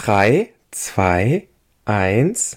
3, 2, 1.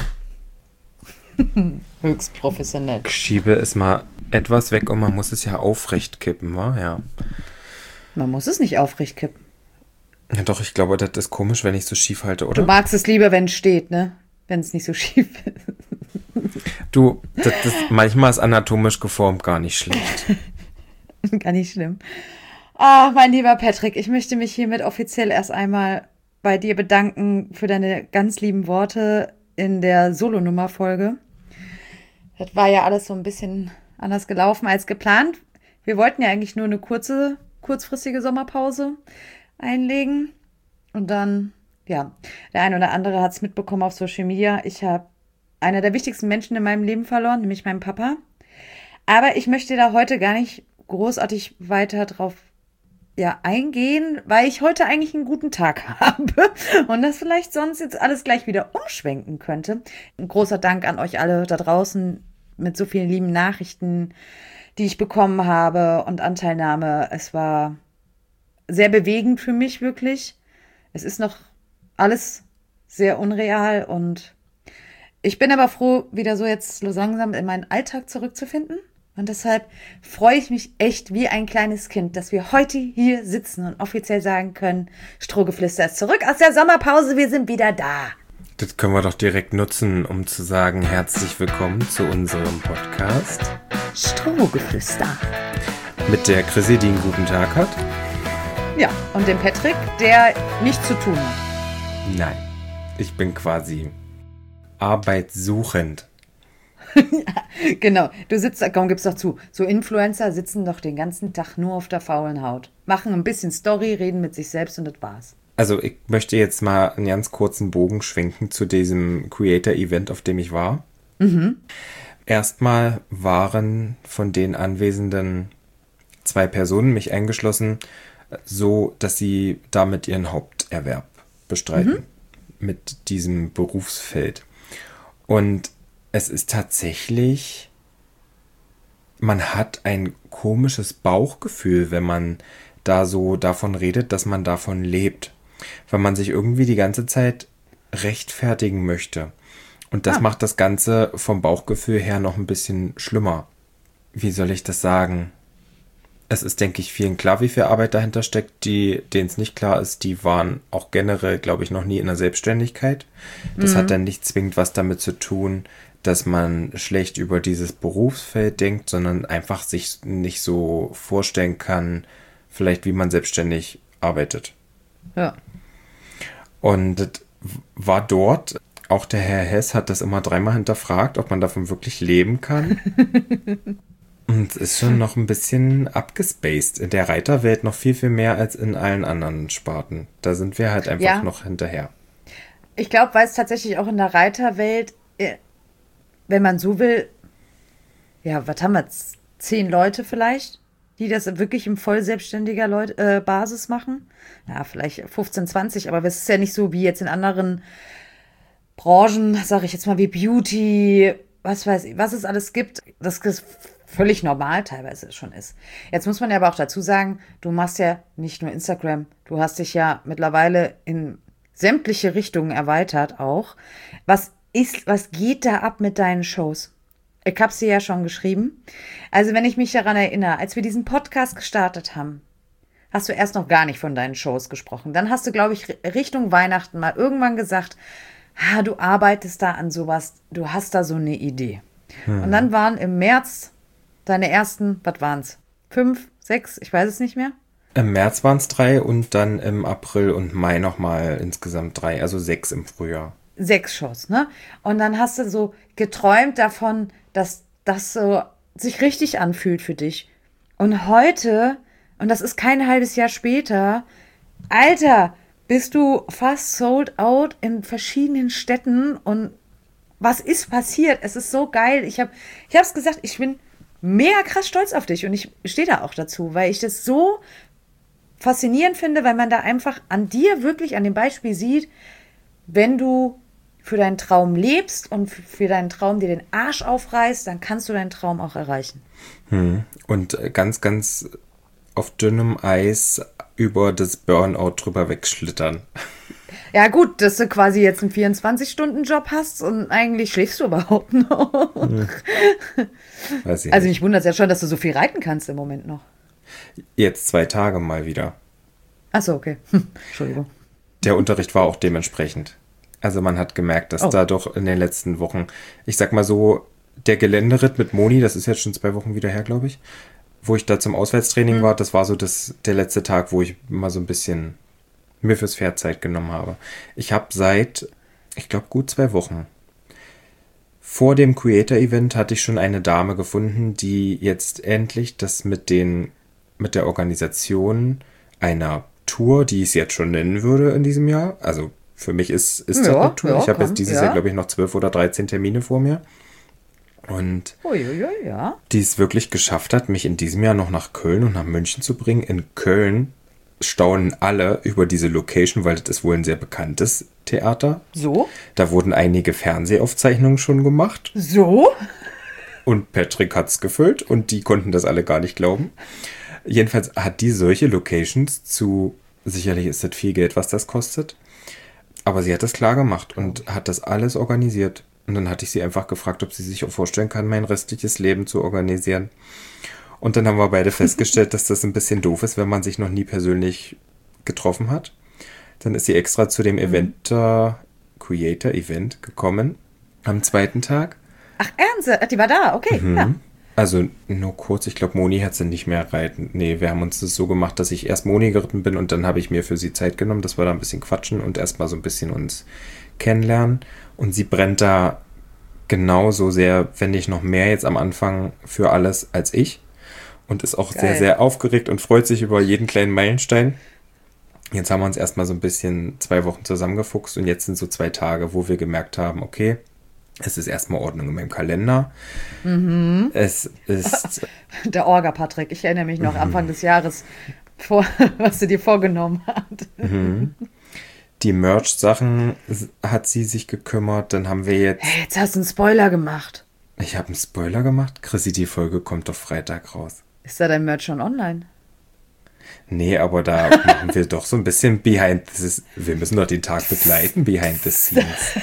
Höchst professionell. Ich schiebe es mal etwas weg und man muss es ja aufrecht kippen, wa? Ja. Man muss es nicht aufrecht kippen. Ja doch, ich glaube, das ist komisch, wenn ich so schief halte, oder? Du magst es lieber, wenn es steht, ne? Wenn es nicht so schief ist. Du, das ist manchmal ist anatomisch geformt gar nicht schlecht. Gar nicht schlimm. Ah, mein lieber Patrick, ich möchte mich hiermit offiziell erst einmal bei dir bedanken für deine ganz lieben Worte in der Solonummer-Folge. Das war ja alles so ein bisschen anders gelaufen als geplant. Wir wollten ja eigentlich nur eine kurzfristige Sommerpause einlegen. Und dann, ja, der eine oder andere hat es mitbekommen auf Social Media. Ich habe einer der wichtigsten Menschen in meinem Leben verloren, nämlich meinen Papa. Aber ich möchte da heute gar nicht großartig weiter drauf eingehen, weil ich heute eigentlich einen guten Tag habe und das vielleicht sonst jetzt alles gleich wieder umschwenken könnte. Ein großer Dank an euch alle da draußen mit so vielen lieben Nachrichten, die ich bekommen habe und Anteilnahme. Es war sehr bewegend für mich wirklich. Es ist noch alles sehr unreal und ich bin aber froh, wieder so jetzt so langsam in meinen Alltag zurückzufinden. Und deshalb freue ich mich echt wie ein kleines Kind, dass wir heute hier sitzen und offiziell sagen können, Strohgeflüster ist zurück aus der Sommerpause, wir sind wieder da. Das können wir doch direkt nutzen, um zu sagen, herzlich willkommen zu unserem Podcast. Strohgeflüster. Mit der Chrissy, die einen guten Tag hat. Ja, und dem Patrick, der nichts zu tun hat. Nein, ich bin quasi arbeitssuchend. Ja, genau, du sitzt, komm, gib's doch zu, so Influencer sitzen doch den ganzen Tag nur auf der faulen Haut, machen ein bisschen Story, reden mit sich selbst und das war's. Also ich möchte jetzt mal einen ganz kurzen Bogen schwenken zu diesem Creator-Event, auf dem ich war. Erstmal waren von den Anwesenden 2 Personen, mich eingeschlossen, so, dass sie damit ihren Haupterwerb bestreiten mit diesem Berufsfeld. Und es ist tatsächlich, man hat ein komisches Bauchgefühl, wenn man da so davon redet, dass man davon lebt. Weil man sich irgendwie die ganze Zeit rechtfertigen möchte. Und das macht das Ganze vom Bauchgefühl her noch ein bisschen schlimmer. Wie soll ich das sagen? Es ist, denke ich, vielen klar, wie viel Arbeit dahinter steckt. Denen es nicht klar ist, die waren auch generell, glaube ich, noch nie in der Selbstständigkeit. Das hat dann nicht zwingend was damit zu tun, dass man schlecht über dieses Berufsfeld denkt, sondern einfach sich nicht so vorstellen kann, vielleicht wie man selbstständig arbeitet. Ja. Und das war dort, auch der Herr Hess hat das immer 3-mal hinterfragt, ob man davon wirklich leben kann. Und es ist schon noch ein bisschen abgespaced. In der Reiterwelt noch viel, viel mehr als in allen anderen Sparten. Da sind wir halt einfach noch hinterher. Ich glaube, weil es tatsächlich auch in der Reiterwelt, wenn man so will, ja, was haben wir, 10 Leute vielleicht, die das wirklich im voll selbstständiger Basis machen. Ja, vielleicht 15, 20, aber es ist ja nicht so wie jetzt in anderen Branchen, sage ich jetzt mal, wie Beauty, was weiß ich, was es alles gibt, dass das völlig normal teilweise schon ist. Jetzt muss man ja aber auch dazu sagen, du machst ja nicht nur Instagram, du hast dich ja mittlerweile in sämtliche Richtungen erweitert auch. Was geht da ab mit deinen Shows? Ich habe sie ja schon geschrieben. Also wenn ich mich daran erinnere, als wir diesen Podcast gestartet haben, hast du erst noch gar nicht von deinen Shows gesprochen. Dann hast du, glaube ich, Richtung Weihnachten mal irgendwann gesagt, du arbeitest da an sowas, du hast da so eine Idee. Und dann waren im März deine ersten, was waren es? 5, 6, ich weiß es nicht mehr. Im März waren es 3 und dann im April und Mai nochmal insgesamt 3, also 6 im Frühjahr. 6 Shows, ne? Und dann hast du so geträumt davon, dass das so sich richtig anfühlt für dich. Und heute, und das ist kein halbes Jahr später, Alter, bist du fast sold out in verschiedenen Städten und was ist passiert? Es ist so geil. Ich hab's gesagt, ich bin mega krass stolz auf dich und ich stehe da auch dazu, weil ich das so faszinierend finde, weil man da einfach an dir wirklich, an dem Beispiel sieht, wenn du für deinen Traum lebst und für deinen Traum dir den Arsch aufreißt, dann kannst du deinen Traum auch erreichen. Und ganz, ganz auf dünnem Eis über das Burnout drüber wegschlittern. Ja, gut, dass du quasi jetzt einen 24-Stunden-Job hast und eigentlich schläfst du überhaupt noch. Weiß ich Also nicht. mich wundert es ja schon, dass du so viel reiten kannst im Moment noch. Jetzt 2 Tage mal wieder. Achso, okay. Entschuldigung. Der Unterricht war auch dementsprechend. Also man hat gemerkt, dass Oh. da doch in den letzten Wochen, ich sag mal so, der Geländeritt mit Moni, das ist jetzt schon 2 Wochen wieder her, glaube ich, wo ich da zum Auswärtstraining war, das war so der letzte Tag, wo ich mal so ein bisschen mir fürs Pferd Zeit genommen habe. Ich habe seit, ich glaube, gut 2 Wochen vor dem Creator-Event hatte ich schon eine Dame gefunden, die jetzt endlich das mit der Organisation einer Tour, die ich es jetzt schon nennen würde in diesem Jahr. Also für mich ist das Ja, eine Tour. ja, Ich habe komm, jetzt dieses ja. Jahr, glaube ich, noch 12 oder 13 Termine vor mir. Und Uiuiui, ja. die es wirklich geschafft hat, mich in diesem Jahr noch nach Köln und nach München zu bringen. In Köln staunen alle über diese Location, weil das ist wohl ein sehr bekanntes Theater. So? Da wurden einige Fernsehaufzeichnungen schon gemacht. So? Und Patrick hat's gefüllt und die konnten das alle gar nicht glauben. Jedenfalls hat die solche Locations sicherlich ist das viel Geld, was das kostet, aber sie hat das klar gemacht und hat das alles organisiert. Und dann hatte ich sie einfach gefragt, ob sie sich auch vorstellen kann, mein restliches Leben zu organisieren. Und dann haben wir beide festgestellt, dass das ein bisschen doof ist, wenn man sich noch nie persönlich getroffen hat. Dann ist sie extra zu dem Creator-Event gekommen am 2. Tag. Ach, ernsthaft? Ach, die war da, okay. Ja. Also nur kurz, ich glaube, Moni hat sie nicht mehr reiten. Nee, wir haben uns das so gemacht, dass ich erst Moni geritten bin und dann habe ich mir für sie Zeit genommen, dass wir da ein bisschen quatschen und erstmal so ein bisschen uns kennenlernen. Und sie brennt da genauso sehr, wenn nicht noch mehr jetzt am Anfang für alles als ich. Und ist auch Geil. sehr, sehr aufgeregt und freut sich über jeden kleinen Meilenstein. Jetzt haben wir uns erstmal so ein bisschen 2 Wochen zusammengefuchst und jetzt sind so 2 Tage, wo wir gemerkt haben, okay, es ist erstmal Ordnung in meinem Kalender. Es ist, Der Orga-Patrick, ich erinnere mich noch Anfang des Jahres, was du dir vorgenommen hast. die Merch-Sachen hat sie sich gekümmert. Dann haben wir jetzt, Hey, jetzt hast du einen Spoiler gemacht. ich habe einen Spoiler gemacht. Chrissy, die Folge kommt doch Freitag raus. Ist da dein Merch schon online? Nee, aber da machen wir doch so ein bisschen wir müssen doch den Tag begleiten, behind the scenes.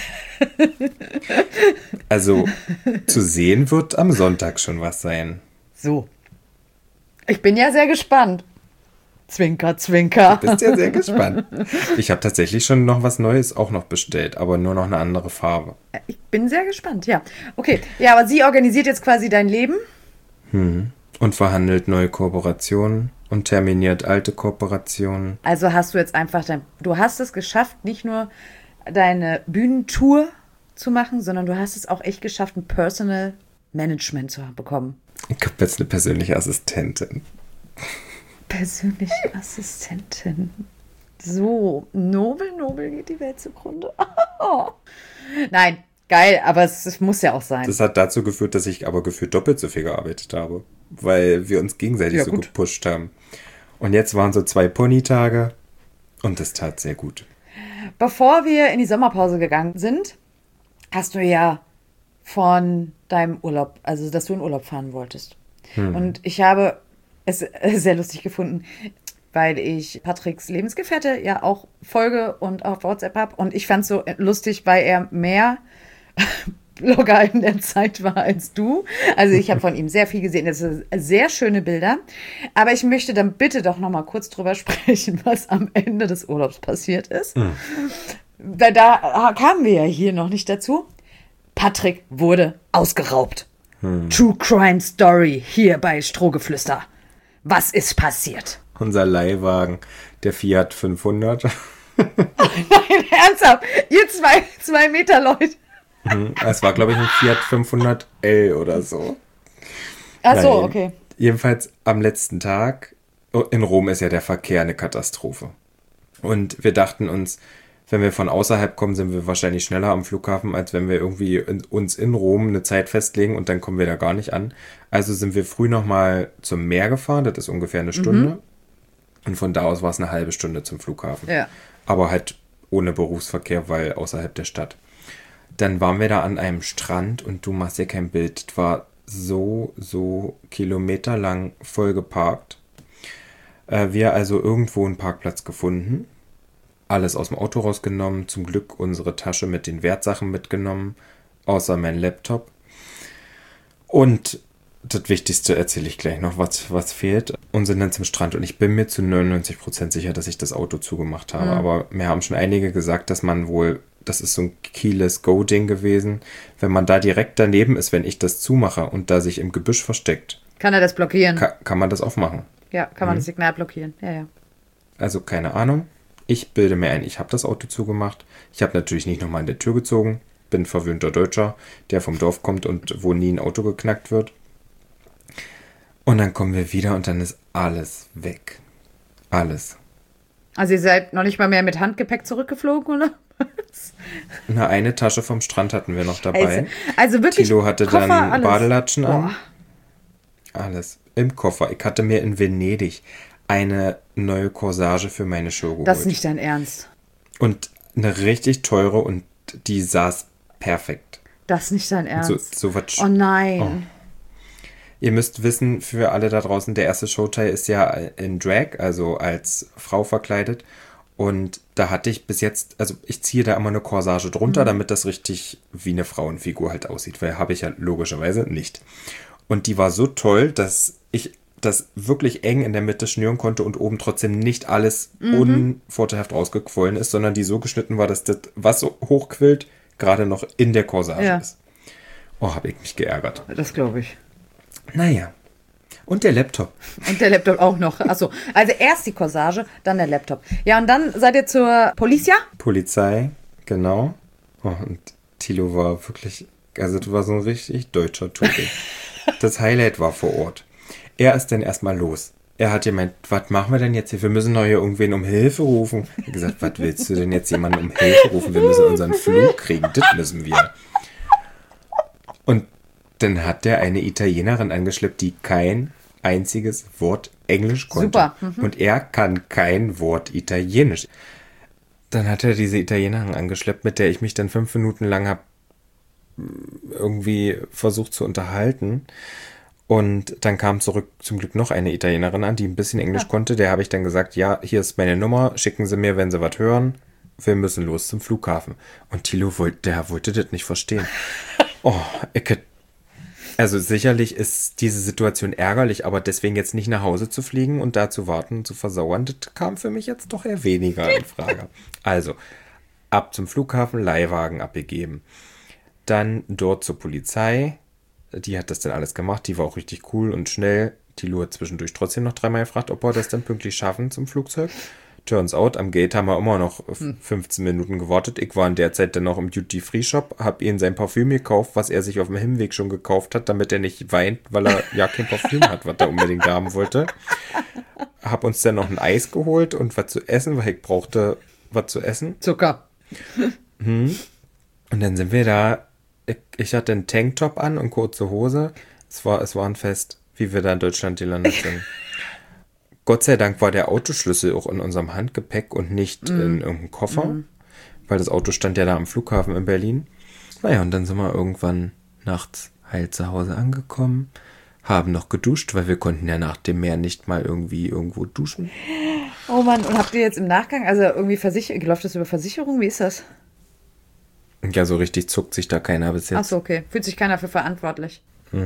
Also, zu sehen wird am Sonntag schon was sein. So. Ich bin ja sehr gespannt. Zwinker, zwinker. Bist ja sehr gespannt. Ich habe tatsächlich schon noch was Neues auch noch bestellt, aber nur noch eine andere Farbe. Ich bin sehr gespannt, ja. Okay, ja, aber sie organisiert jetzt quasi dein Leben. Und verhandelt neue Kooperationen und terminiert alte Kooperationen. Also hast du jetzt einfach du hast es geschafft, nicht nur deine Bühnentour zu machen, sondern du hast es auch echt geschafft, ein Personal Management zu bekommen. Ich habe jetzt eine persönliche Assistentin. Persönliche Assistentin. So, nobel geht die Welt zugrunde. Nein, geil, aber es muss ja auch sein. Das hat dazu geführt, dass ich aber gefühlt doppelt so viel gearbeitet habe, weil wir uns gegenseitig Ja, so gut. gepusht haben. Und jetzt waren so 2 Ponytage und das tat sehr gut. Bevor wir in die Sommerpause gegangen sind, hast du ja von deinem Urlaub, also dass du in Urlaub fahren wolltest. Und ich habe es sehr lustig gefunden, weil ich Patricks Lebensgefährte ja auch folge und auf WhatsApp habe. Und ich fand es so lustig, weil er mehr Blogger in der Zeit war als du. Also ich habe von ihm sehr viel gesehen. Das sind sehr schöne Bilder. Aber ich möchte dann bitte doch noch mal kurz drüber sprechen, was am Ende des Urlaubs passiert ist. Weil da kamen wir ja hier noch nicht dazu. Patrick wurde ausgeraubt. True Crime Story hier bei Strohgeflüster. Was ist passiert? Unser Leihwagen, der Fiat 500. Nein, ernsthaft. Ihr zwei Meter Leute. Es war, glaube ich, ein Fiat 500L oder so. Ach so, Nein. okay. Jedenfalls am letzten Tag, in Rom ist ja der Verkehr eine Katastrophe. Und wir dachten uns, wenn wir von außerhalb kommen, sind wir wahrscheinlich schneller am Flughafen, als wenn wir irgendwie uns in Rom eine Zeit festlegen und dann kommen wir da gar nicht an. Also sind wir früh nochmal zum Meer gefahren, das ist ungefähr eine Stunde. Und von da aus war es eine halbe Stunde zum Flughafen. Ja. Aber halt ohne Berufsverkehr, weil außerhalb der Stadt. Dann waren wir da an einem Strand und du machst dir kein Bild. Das war so kilometerlang voll geparkt. Wir also irgendwo einen Parkplatz gefunden. alles aus dem Auto rausgenommen, zum Glück unsere Tasche mit den Wertsachen mitgenommen, außer mein Laptop. Und das Wichtigste erzähle ich gleich noch, was fehlt. Und sind dann zum Strand. Und ich bin mir zu 99% sicher, dass ich das Auto zugemacht habe. Aber mir haben schon einige gesagt, dass man wohl, das ist so ein Keyless-Go-Ding gewesen, wenn man da direkt daneben ist, wenn ich das zumache und da sich im Gebüsch versteckt. Kann er das blockieren? Kann man das aufmachen. Ja, kann man das Signal blockieren. Ja. Also keine Ahnung. Ich bilde mir ein, ich habe das Auto zugemacht. Ich habe natürlich nicht nochmal an der Tür gezogen. Bin verwöhnter Deutscher, der vom Dorf kommt und wo nie ein Auto geknackt wird. Und dann kommen wir wieder und dann ist alles weg. Alles. Also ihr seid noch nicht mal mehr mit Handgepäck zurückgeflogen, oder? Na, eine Tasche vom Strand hatten wir noch dabei. Also wirklich Tilo hatte Koffer, dann alles. Badelatschen an. Boah. Alles im Koffer. Ich hatte mir in Venedig eine neue Corsage für meine Show geholt. Das ist nicht dein Ernst. Und eine richtig teure und die saß perfekt. Das ist nicht dein Ernst. So was. Oh nein. Ihr müsst wissen, für alle da draußen, der erste Showteil ist ja in Drag, also als Frau verkleidet. Und da hatte ich bis jetzt, also ich ziehe da immer eine Corsage drunter, damit das richtig wie eine Frauenfigur halt aussieht, weil habe ich ja logischerweise nicht. Und die war so toll, dass ich das wirklich eng in der Mitte schnüren konnte und oben trotzdem nicht alles unvorteilhaft rausgequollen ist, sondern die so geschnitten war, dass das, was so hochquillt, gerade noch in der Corsage ist. Oh, habe ich mich geärgert. Das glaube ich. Naja. Und der Laptop. Und der Laptop auch noch. Achso, also erst die Corsage, dann der Laptop. Ja, und dann seid ihr zur Polizei, genau. Oh, und Tilo war wirklich, also das war so ein richtig deutscher Typ. Das Highlight war vor Ort. Er ist dann erstmal los. Er hat gemeint, was machen wir denn jetzt hier? Wir müssen doch hier irgendwen um Hilfe rufen. Ich habe gesagt, was willst du denn jetzt jemanden um Hilfe rufen? Wir müssen unseren Flug kriegen, das müssen wir. Und dann hat der eine Italienerin angeschleppt, die kein einziges Wort Englisch konnte. Super. Und er kann kein Wort Italienisch. Dann hat er diese Italienerin angeschleppt, mit der ich mich dann 5 Minuten lang habe irgendwie versucht zu unterhalten. Und dann kam zurück zum Glück noch eine Italienerin an, die ein bisschen Englisch konnte. Der habe ich dann gesagt, ja, hier ist meine Nummer, schicken Sie mir, wenn Sie was hören. Wir müssen los zum Flughafen. Und Tilo wollte das nicht verstehen. Oh, also sicherlich ist diese Situation ärgerlich, aber deswegen jetzt nicht nach Hause zu fliegen und da zu warten und zu versauern, das kam für mich jetzt doch eher weniger in Frage. Also, ab zum Flughafen, Leihwagen abgegeben. Dann dort zur Polizei. Die hat das dann alles gemacht. Die war auch richtig cool und schnell. Tilo hat zwischendurch trotzdem noch 3-mal gefragt, ob wir das dann pünktlich schaffen zum Flugzeug. Turns out, am Gate haben wir immer noch 15 Minuten gewartet. Ich war in der Zeit dann noch im Duty-Free-Shop, habe ihm sein Parfüm gekauft, was er sich auf dem Hinweg schon gekauft hat, damit er nicht weint, weil er ja kein Parfüm hat, was er unbedingt haben wollte. Hab uns dann noch ein Eis geholt und was zu essen, weil ich brauchte was zu essen. Zucker. Und dann sind wir da. Ich hatte einen Tanktop an und kurze Hose. Es war ein Fest, wie wir da in Deutschland gelandet sind. Gott sei Dank war der Autoschlüssel auch in unserem Handgepäck und nicht in irgendeinem Koffer, weil das Auto stand ja da am Flughafen in Berlin. Naja, und dann sind wir irgendwann nachts heil zu Hause angekommen, haben noch geduscht, weil wir konnten ja nach dem Meer nicht mal irgendwie irgendwo duschen. Oh Mann, und habt ihr jetzt im Nachgang, also irgendwie läuft das über Versicherung? Wie ist das? Ja, so richtig zuckt sich da keiner bis jetzt. Achso, okay. Fühlt sich keiner für verantwortlich.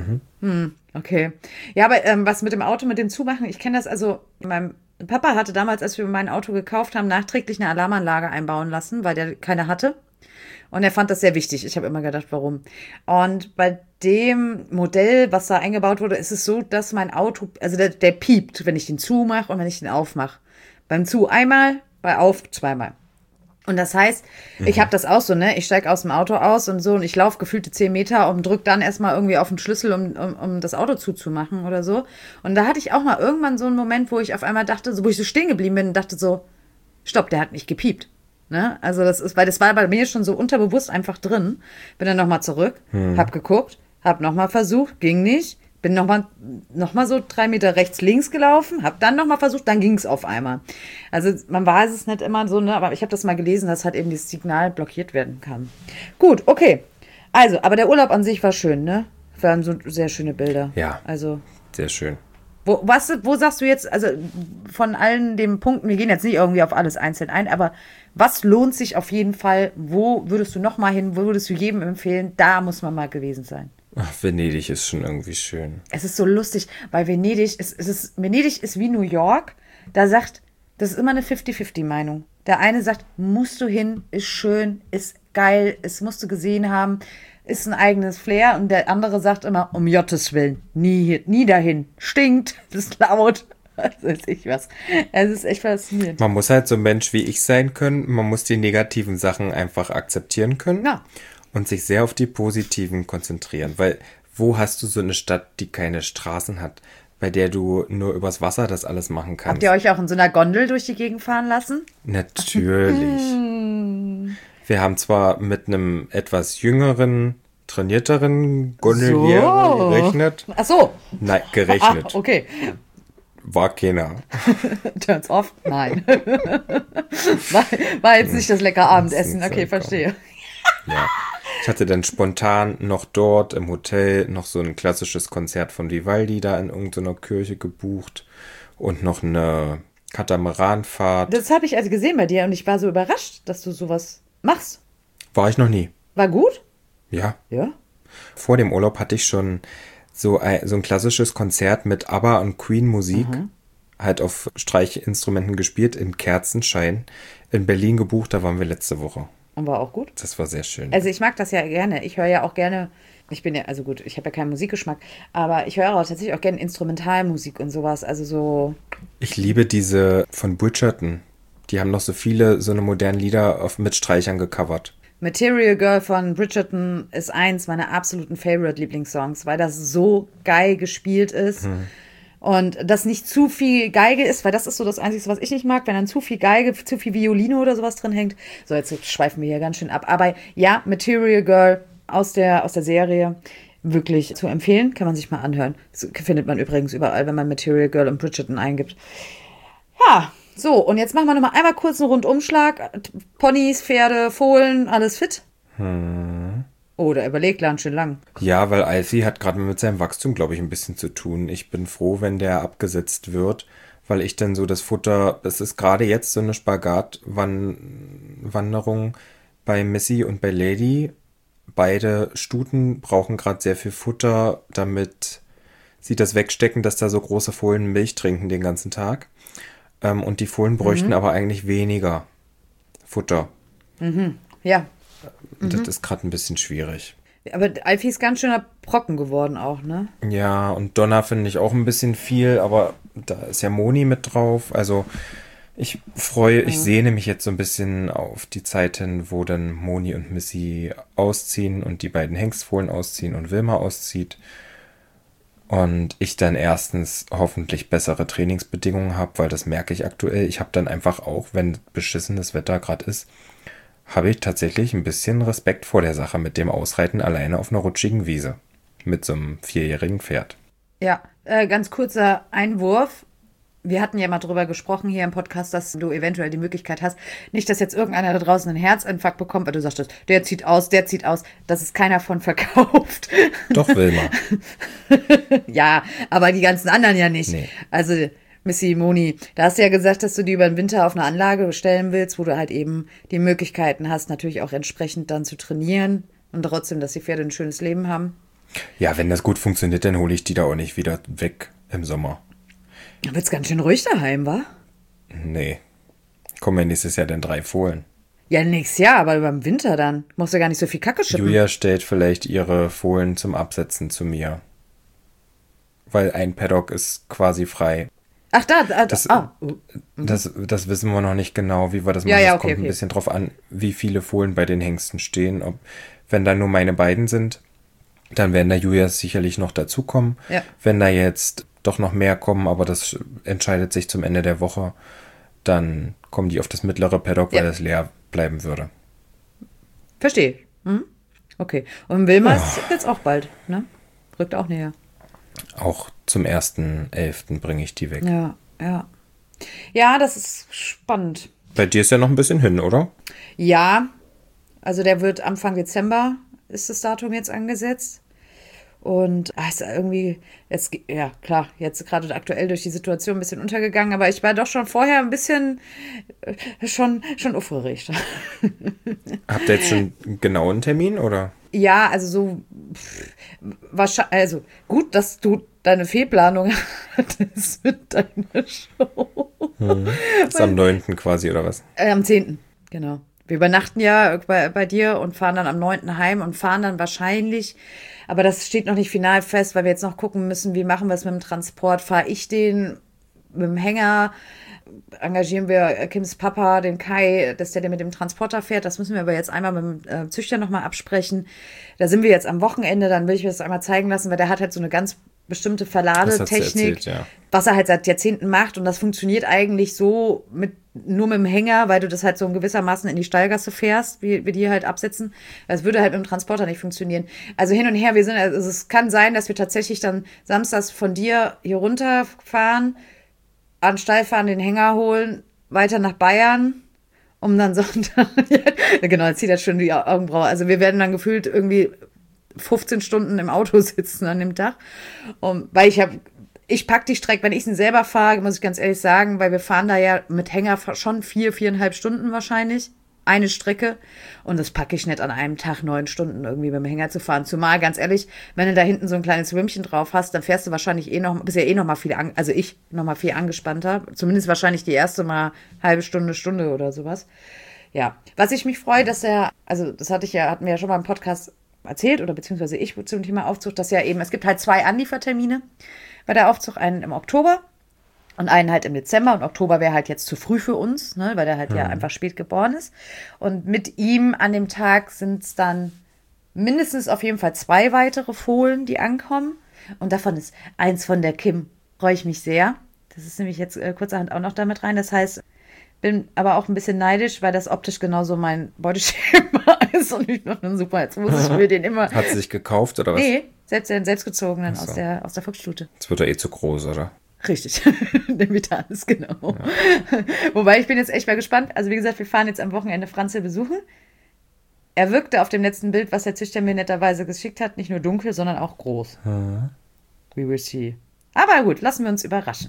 Okay. Ja, aber was mit dem Auto, mit dem Zumachen, ich kenne das, also mein Papa hatte damals, als wir mein Auto gekauft haben, nachträglich eine Alarmanlage einbauen lassen, weil der keine hatte. Und er fand das sehr wichtig. Ich habe immer gedacht, warum. Und bei dem Modell, was da eingebaut wurde, ist es so, dass mein Auto, also der piept, wenn ich den zumache und wenn ich den aufmache. Beim Zu einmal, bei Auf zweimal. Und das heißt, ich habe das auch so, ne? Ich steige aus dem Auto aus und so und ich laufe gefühlte 10 Meter und drücke dann erstmal irgendwie auf den Schlüssel, um das Auto zuzumachen oder so. Und da hatte ich auch mal irgendwann so einen Moment, wo ich auf einmal dachte, so, wo ich so stehen geblieben bin und dachte so, stopp, der hat nicht gepiept. Ne? Also weil das war bei mir schon so unterbewusst einfach drin. Bin dann nochmal zurück, hab geguckt, hab nochmal versucht, ging nicht. Bin nochmal so 3 Meter rechts, links gelaufen, habe dann nochmal versucht, dann ging es auf einmal. Also man weiß es nicht immer so, ne? Aber ich habe das mal gelesen, dass halt eben dieses Signal blockiert werden kann. Gut, okay. Also, aber der Urlaub an sich war schön, ne? Waren so sehr schöne Bilder. Ja, also sehr schön. Wo sagst du jetzt, also von allen den Punkten, wir gehen jetzt nicht irgendwie auf alles einzeln ein, aber Was lohnt sich auf jeden Fall? Wo würdest du noch mal hin? Wo würdest du jedem empfehlen? Da muss man mal gewesen sein. Ach, Venedig ist schon irgendwie schön. Es ist so lustig, weil Venedig ist wie New York. Das ist immer eine 50-50-Meinung. Der eine sagt, musst du hin, ist schön, ist geil, es musst du gesehen haben, ist ein eigenes Flair. Und der andere sagt immer, um Gottes Willen, nie dahin. Stinkt, ist laut. Was weiß ich was. Es ist echt faszinierend. Man muss halt so ein Mensch wie ich sein können. Man muss die negativen Sachen einfach akzeptieren können. Ja. Und sich sehr auf die positiven konzentrieren. Weil wo hast du so eine Stadt, die keine Straßen hat, bei der du nur übers Wasser das alles machen kannst? Habt ihr euch auch in so einer Gondel durch die Gegend fahren lassen? Natürlich. Wir haben zwar mit einem etwas jüngeren, trainierteren Gondelier gerechnet. Ach so. Nein, gerechnet. Okay. War keiner. Turns off? Nein. war jetzt nicht das leckere Abendessen. Okay, verstehe. Ja. Ich hatte dann spontan noch dort im Hotel noch so ein klassisches Konzert von Vivaldi da in irgendeiner Kirche gebucht und noch eine Katamaranfahrt. Das habe ich also gesehen bei dir und ich war so überrascht, dass du sowas machst. War ich noch nie. War gut? Ja. Ja. Vor dem Urlaub hatte ich schon so ein klassisches Konzert mit ABBA und Queen Musik, halt auf Streichinstrumenten gespielt, in Kerzenschein, in Berlin gebucht, da waren wir letzte Woche. Und war auch gut? Das war sehr schön. Also ich mag das ja gerne. Ich höre ja auch gerne, ich habe ja keinen Musikgeschmack, aber ich höre auch tatsächlich auch gerne Instrumentalmusik und sowas, also so. Ich liebe diese von Bridgerton. Die haben noch so viele, so eine modernen Lieder mit Streichern gecovert. Material Girl von Bridgerton ist eins meiner absoluten Favorite-Lieblingssongs, weil das so geil gespielt ist. Und das nicht zu viel Geige ist, weil das ist so das Einzige, was ich nicht mag, wenn dann zu viel Geige, zu viel Violine oder sowas drin hängt. So, jetzt schweifen wir hier ganz schön ab. Aber ja, Material Girl aus der Serie wirklich zu empfehlen, kann man sich mal anhören. Das findet man übrigens überall, wenn man Material Girl und Bridgerton eingibt. Ja, so, und jetzt machen wir nochmal einmal kurz einen Rundumschlag. Ponys, Pferde, Fohlen, alles fit? Oh, der überlegt ganz schön lang. Ja, weil Alfie hat gerade mit seinem Wachstum, glaube ich, ein bisschen zu tun. Ich bin froh, wenn der abgesetzt wird, weil ich dann so das Futter, es ist gerade jetzt so eine Spagatwanderung bei Missy und bei Lady. Beide Stuten brauchen gerade sehr viel Futter, damit sie das wegstecken, dass da so große Fohlen Milch trinken den ganzen Tag. Und die Fohlen bräuchten aber eigentlich weniger Futter. Ja. Das ist gerade ein bisschen schwierig. Aber Alfie ist ganz schöner Brocken geworden auch, ne? Ja, und Donna finde ich auch ein bisschen viel, aber da ist ja Moni mit drauf. Also ich sehne mich jetzt so ein bisschen auf die Zeit hin, wo dann Moni und Missy ausziehen und die beiden Hengstfohlen ausziehen und Wilma auszieht. Und ich dann erstens hoffentlich bessere Trainingsbedingungen habe, weil das merke ich aktuell. Ich habe dann einfach auch, wenn beschissenes Wetter gerade ist, habe ich tatsächlich ein bisschen Respekt vor der Sache mit dem Ausreiten alleine auf einer rutschigen Wiese. Mit so einem 4-jährigen Pferd. Ja, ganz kurzer Einwurf. Wir hatten ja mal drüber gesprochen hier im Podcast, dass du eventuell die Möglichkeit hast, nicht, dass jetzt irgendeiner da draußen einen Herzinfarkt bekommt, weil du sagtest, der zieht aus, dass es keiner von verkauft. Doch, Wilma. Ja, aber die ganzen anderen ja nicht. Nee. Also Missy, Moni, da hast du ja gesagt, dass du die über den Winter auf eine Anlage stellen willst, wo du halt eben die Möglichkeiten hast, natürlich auch entsprechend dann zu trainieren und trotzdem, dass die Pferde ein schönes Leben haben. Ja, wenn das gut funktioniert, dann hole ich die da auch nicht wieder weg im Sommer. Dann wird's ganz schön ruhig daheim, wa? Nee. Kommen ja nächstes Jahr dann 3 Fohlen. Ja, nächstes Jahr, aber über den Winter dann. Musst du gar nicht so viel Kacke schippen. Julia stellt vielleicht ihre Fohlen zum Absetzen zu mir. Weil ein Paddock ist quasi frei. Ach, Das wissen wir noch nicht genau, wie wir das machen. Ja, Es kommt ein bisschen drauf an, wie viele Fohlen bei den Hengsten stehen. Wenn da nur meine beiden sind, dann werden da Julias sicherlich noch dazukommen. Ja. Wenn da jetzt doch noch mehr kommen, aber das entscheidet sich zum Ende der Woche, dann kommen die auf das mittlere Paddock, weil das leer bleiben würde. Verstehe. Okay. Und Wilma ist jetzt auch bald, ne? Rückt auch näher. Auch zum 1.11. bringe ich die weg. Ja, ja. Ja, das ist spannend. Bei dir ist ja noch ein bisschen hin, oder? Ja, also der wird Anfang Dezember, ist das Datum jetzt angesetzt. Und ist irgendwie, jetzt, ja klar, jetzt gerade aktuell durch die Situation ein bisschen untergegangen, aber ich war doch schon vorher ein bisschen schon aufgeregt. Habt ihr jetzt schon einen genauen Termin, oder? Ja, also so wahrscheinlich, also gut, dass du deine Fehlplanung hattest mit deiner Show. Ist am 9. quasi, oder was? Am 10., genau. Wir übernachten ja bei dir und fahren dann am 9. heim und fahren dann wahrscheinlich, aber das steht noch nicht final fest, weil wir jetzt noch gucken müssen, wie machen wir es mit dem Transport. Fahre ich den mit dem Hänger, engagieren wir Kims Papa, den Kai, dass der mit dem Transporter fährt. Das müssen wir aber jetzt einmal mit dem Züchter nochmal absprechen. Da sind wir jetzt am Wochenende, dann will ich mir das einmal zeigen lassen, weil der hat halt so eine ganz bestimmte Verladetechnik, was er halt seit Jahrzehnten macht. Und das funktioniert eigentlich so nur mit dem Hänger, weil du das halt so in gewissermaßen in die Steilgasse fährst, wie die halt absetzen. Das würde halt mit dem Transporter nicht funktionieren. Also hin und her, also es kann sein, dass wir tatsächlich dann samstags von dir hier runterfahren, an Stall fahren, den Hänger holen, weiter nach Bayern, um dann Sonntag, genau, jetzt zieht das schon die Augenbraue. Also wir werden dann gefühlt irgendwie 15 Stunden im Auto sitzen an dem Tag. Weil ich pack die Strecke, wenn ich ihn selber fahre, muss ich ganz ehrlich sagen, weil wir fahren da ja mit Hänger schon 4,5 Stunden wahrscheinlich. Eine Strecke. Und das packe ich nicht an einem Tag 9 Stunden irgendwie mit dem Hänger zu fahren. Zumal, ganz ehrlich, wenn du da hinten so ein kleines Würmchen drauf hast, dann fährst du wahrscheinlich bist ja noch mal viel, also ich noch mal viel angespannter. Zumindest wahrscheinlich die erste mal halbe Stunde oder sowas. Ja. Was ich mich freue, also das hatten wir ja schon mal im Podcast erzählt, oder beziehungsweise ich zum Thema Aufzug, dass ja eben, es gibt halt 2 Anliefertermine bei der Aufzug, einen im Oktober und einen halt im Dezember. Und Oktober wäre halt jetzt zu früh für uns, ne, weil der halt ja einfach spät geboren ist. Und mit ihm an dem Tag sind es dann mindestens auf jeden Fall 2 weitere Fohlen, die ankommen. Und davon ist eins von der Kim. Freue ich mich sehr. Das ist nämlich jetzt kurzerhand auch noch damit rein. Das heißt, bin aber auch ein bisschen neidisch, weil das optisch genauso mein Beuteschema ist. Und ich dachte, super, jetzt muss ich mir den immer... Hat sie sich gekauft, oder was? Nee, den selbstgezogenen aus der Fuchsstute. Jetzt wird er eh zu groß, oder? Richtig, der Vitalis, genau. Ja. Wobei, ich bin jetzt echt mal gespannt. Also wie gesagt, wir fahren jetzt am Wochenende Franzl besuchen. Er wirkte auf dem letzten Bild, was der Züchter mir netterweise geschickt hat, nicht nur dunkel, sondern auch groß. We will see. Aber gut, lassen wir uns überraschen.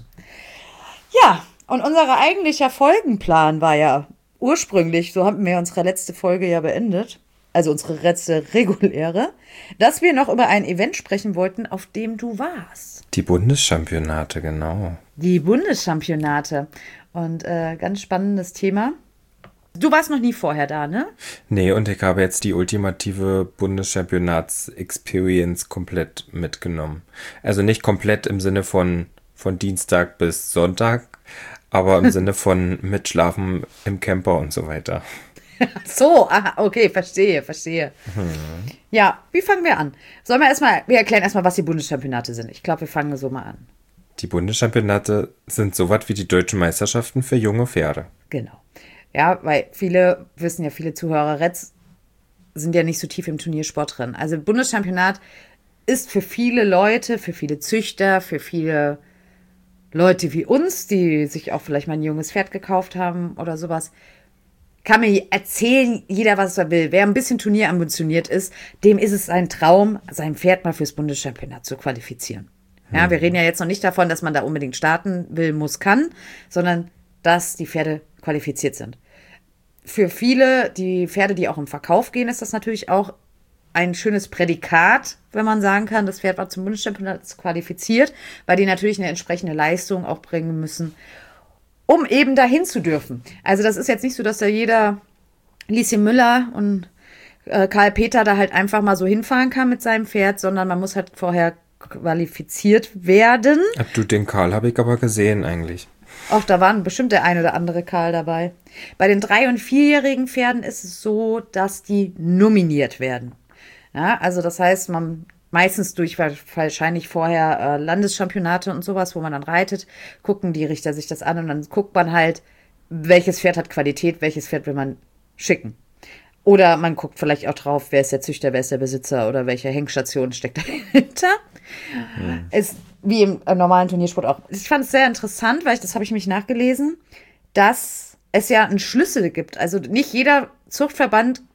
Ja, und unser eigentlicher Folgenplan war ja ursprünglich, so haben wir unsere letzte Folge ja beendet, also unsere letzte reguläre, dass wir noch über ein Event sprechen wollten, auf dem du warst. Die Bundeschampionate, genau. Die Bundeschampionate. Und ganz spannendes Thema. Du warst noch nie vorher da, ne? Nee, und ich habe jetzt die ultimative Bundeschampionats-Experience komplett mitgenommen. Also nicht komplett im Sinne von Dienstag bis Sonntag, aber im Sinne von mitschlafen im Camper und so weiter. So, aha, okay, verstehe. Ja, wie fangen wir an? Wir erklären erstmal, was die Bundeschampionate sind. Ich glaube, wir fangen so mal an. Die Bundeschampionate sind sowas wie die deutschen Meisterschaften für junge Pferde. Genau. Ja, weil viele Zuhörer sind ja nicht so tief im Turniersport drin. Also Bundeschampionat ist für viele Leute, für viele Züchter, für viele Leute wie uns, die sich auch vielleicht mal ein junges Pferd gekauft haben oder sowas, kann mir erzählen, jeder, was er will. Wer ein bisschen turnierambitioniert ist, dem ist es ein Traum, sein Pferd mal fürs Bundeschampionat zu qualifizieren. Ja, wir reden ja jetzt noch nicht davon, dass man da unbedingt starten will, muss, kann, sondern dass die Pferde qualifiziert sind. Für viele, die Pferde, die auch im Verkauf gehen, ist das natürlich auch ein schönes Prädikat, wenn man sagen kann, das Pferd war zum Bundeschampionat qualifiziert, weil die natürlich eine entsprechende Leistung auch bringen müssen, um eben dahin zu dürfen. Also das ist jetzt nicht so, dass da jeder Lieschen Müller und Karl Peter da halt einfach mal so hinfahren kann mit seinem Pferd, sondern man muss halt vorher qualifiziert werden. Den Karl habe ich aber gesehen eigentlich. Auch da waren bestimmt der ein oder andere Karl dabei. Bei den 3- und 4-jährigen Pferden ist es so, dass die nominiert werden. Ja, also das heißt, man meistens durch wahrscheinlich vorher Landeschampionate und sowas, wo man dann reitet, gucken die Richter sich das an und dann guckt man halt, welches Pferd hat Qualität, welches Pferd will man schicken. Oder man guckt vielleicht auch drauf, wer ist der Züchter, wer ist der Besitzer oder welche Hengstation steckt dahinter. Ist wie im normalen Turniersport auch. Ich fand es sehr interessant, weil das habe ich mich nachgelesen, dass es ja einen Schlüssel gibt. Also nicht jeder Zuchtverband